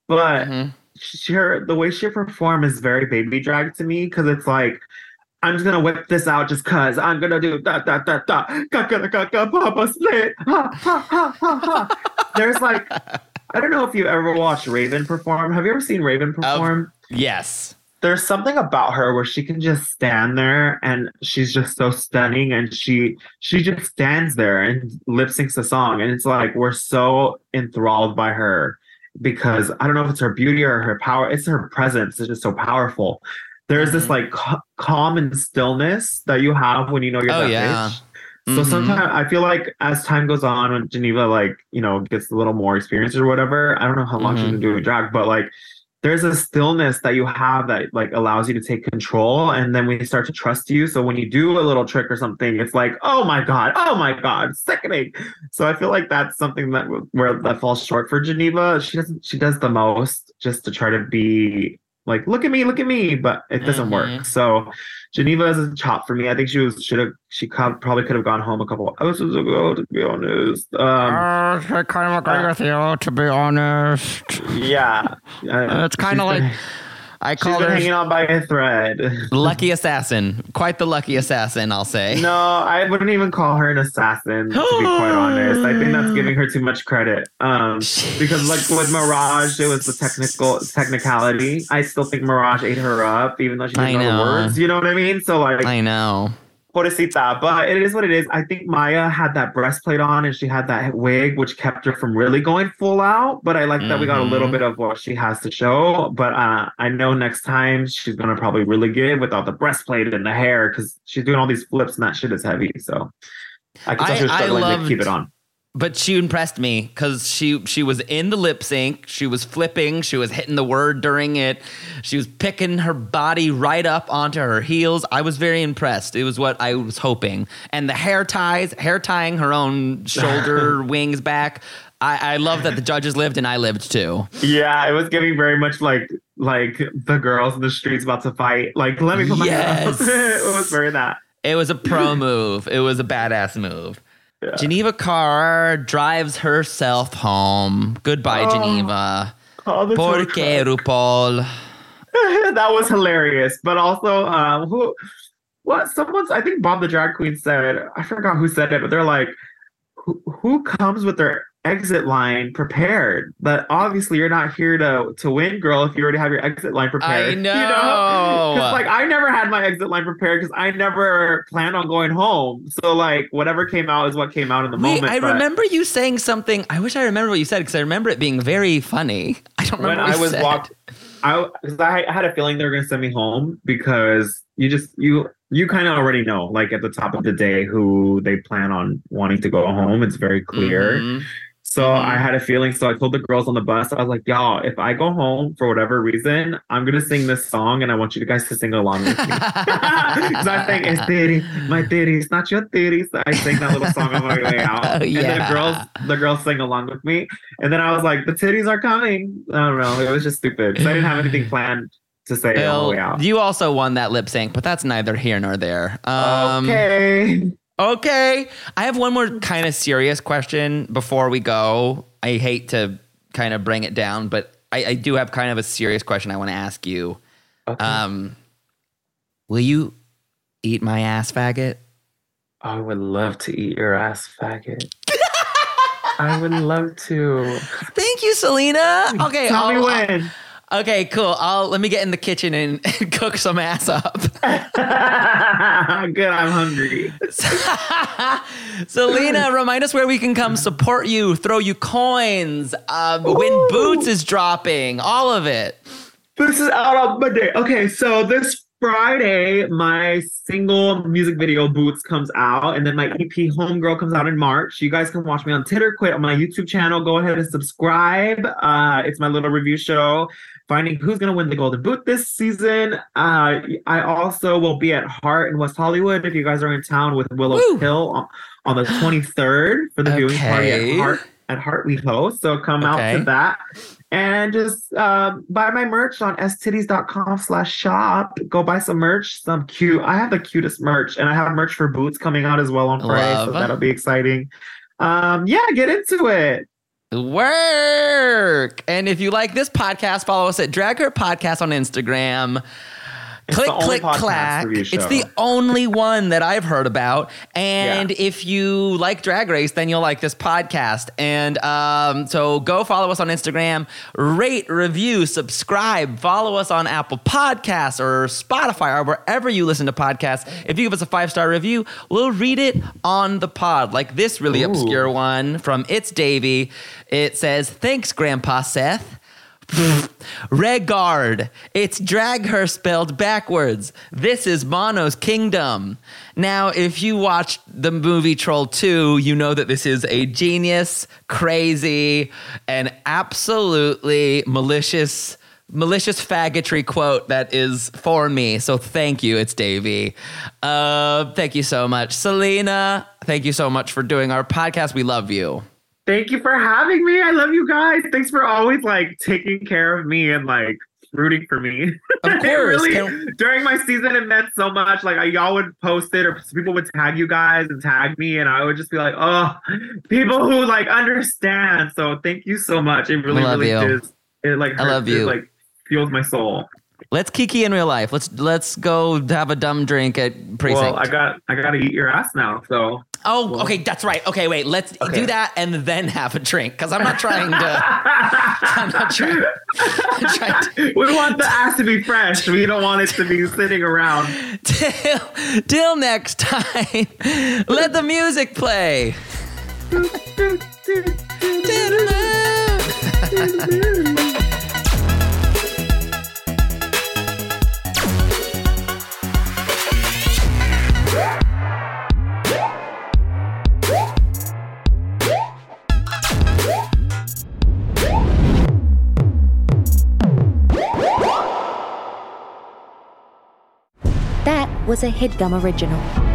but Mhm. she, her the way she performed is very baby drag to me because it's like I'm just gonna whip this out just cause I'm gonna do da da da da ga ga ga ga papa split ha ha ha ha ha. There's like I don't know if you ever watched Raven perform. Have you ever seen Raven perform? Yes. There's something about her where she can just stand there and she's just so stunning and she she just stands there and lip syncs a song and it's like we're so enthralled by her because I don't know if it's her beauty or her power. It's her presence. It's just so powerful. There's this like ca- calm and stillness that you have when you know you're Oh, that yeah. bitch. So Mhm. sometimes I feel like as time goes on, when Geneva like you know gets a little more experience or whatever, I don't know how long she's Mhm. been doing drag, but like there's a stillness that you have that like allows you to take control, and then we start to trust you. So when you do a little trick or something, it's like, oh my god, oh my god, sickening. So I feel like that's something that where that falls short for Geneva. She doesn't. She does the most just to try to be like, look at me, look at me, but it doesn't Mhm. work. So Geneva is a chop for me. I think she was should have she co- probably could have gone home a couple of hours ago, to be honest. Um, Uh, I kind of agree uh, with you, to be honest. yeah, uh, It's kind of she's like been- I she's call been her. hanging on by a thread. Lucky assassin. Quite the lucky assassin, I'll say. No, I wouldn't even call her an assassin, to be quite honest. I think that's giving her too much credit. Um, because like with Mirage, it was the technical technicality. I still think Mirage ate her up, even though she I didn't know the know. words. You know what I mean? So like, I know. pobrecita, but it is what it is. I think Maya had that breastplate on and she had that wig, which kept her from really going full out. But I like that we got a little Mhm. bit of what she has to show. But uh, I know next time she's gonna probably really give without the breastplate and the hair because she's doing all these flips and that shit is heavy. So I can tell I- she was I struggling loved- to keep it on. But she impressed me because she she was in the lip sync. She was flipping. She was hitting the word during it. She was picking her body right up onto her heels. I was very impressed. It was what I was hoping. And the hair ties, hair tying her own shoulder wings back. I, I love that the judges lived and I lived too. Yeah, it was giving very much like like the girls in the streets about to fight. Like, let me put my Yes. hands up. It was very that. It was a pro move. It was a badass move. Yeah. Geneva Carr drives herself home. Goodbye, Oh, Geneva. Oh, the total Porque crap. RuPaul. That was hilarious. But also, um, who, what, someone's, I think Bob the Drag Queen said, I forgot who said it, but they're like, who, who comes with their exit line prepared? But obviously, you're not here to to win, girl, if you already have your exit line prepared. I know. You know? 'Cause, like, I never had my exit line prepared because I never planned on going home. So, like, whatever came out is what came out in the Wait, moment. I but remember you saying something. I wish I remember what you said because I remember it being very funny. I don't remember when what I you was said. walked, I, 'cause I I had a feeling they were going to send me home because you just, you, you kind of already know, like at the top of the day, who they plan on wanting to go home. It's very clear. Mhm. So Mhm. I had a feeling. So I told the girls on the bus, I was like, y'all, if I go home for whatever reason, I'm going to sing this song and I want you guys to sing along with me. Because I think it's titty, my titties, not your titties. I sang that little song on my way out. Oh, And yeah. then the girls, the girls sang along with me. And then I was like, the titties are coming. I don't know. It was just stupid. 'Cause I didn't have anything planned to say on the Well, way out. you also won that lip sync, but that's neither here nor there. Um, Okay. Okay. I have one more kind of serious question before we go. I hate to kind of bring it down, but I, I do have kind of a serious question I want to ask you. Okay. Um, will you eat my ass, faggot? I would love to eat your ass, faggot. I would love to. Thank you, Selena. Okay. Tell I'll- me when. Okay, cool. I'll let me get in the kitchen and, and cook some ass up. Good, I'm hungry. Selena, remind us where we can come support you, throw you coins, um, when Boots is dropping, all of it. This is out on Monday. Okay, so this Friday, my single music video Boots comes out, and then my E P Homegirl comes out in March. You guys can watch me on Titter Quit on my YouTube channel. Go ahead and subscribe. Uh, it's my little review show, finding who's going to win the Golden Boot this season. Uh, I also will be at Heart in West Hollywood if you guys are in town with Willow Woo. Hill on, on the twenty-third for the viewing party Okay. at Heart. At Heart we host, so come out Okay. to that. And just um, buy my merch on s titties dot com slash shop. Go buy some merch. Some cute. I have the cutest merch. And I have merch for Boots coming out as well on Friday. Love. So that'll be exciting. Um, yeah, get into it. Work. And if you like this podcast, follow us at Drag Her Podcast on Instagram. It's click, the only click, podcast clack. review show. It's the only one that I've heard about. And Yeah. if you like Drag Race, then you'll like this podcast. And um, so go follow us on Instagram, rate, review, subscribe, follow us on Apple Podcasts or Spotify or wherever you listen to podcasts. If you give us a five-star review, we'll read it on the pod. Like this really Ooh. obscure one from It's Davey. It says, thanks, Grandpa Seth. Regard. It's drag her spelled backwards. This is Mono's Kingdom. Now, if you watched the movie Troll two, you know that this is a genius, crazy, and absolutely malicious malicious faggotry quote that is for me. So thank you, It's Davey. Uh, thank you so much. Selena, thank you so much for doing our podcast. We love you. Thank you for having me. I love you guys. Thanks for always like taking care of me and like rooting for me. Of It course. really, Can- during my season, it meant so much. Like y'all would post it, or people would tag you guys and tag me, and I would just be like, "Oh, people who like understand." So thank you so much. It really, I love really you. is. It like I love hurts- it, you. like fuels my soul. Let's kiki in real life. Let's let's go have a dumb drink at Precinct. Well, I got I got to eat your ass now. So Oh, okay, that's right. Okay, wait, let's Okay. do that and then have a drink because I'm not trying to. I'm not trying. I'm trying to. we want the ass to be fresh. We don't want it to be sitting around. Till, till next time, let the music play. That was a HeadGum original.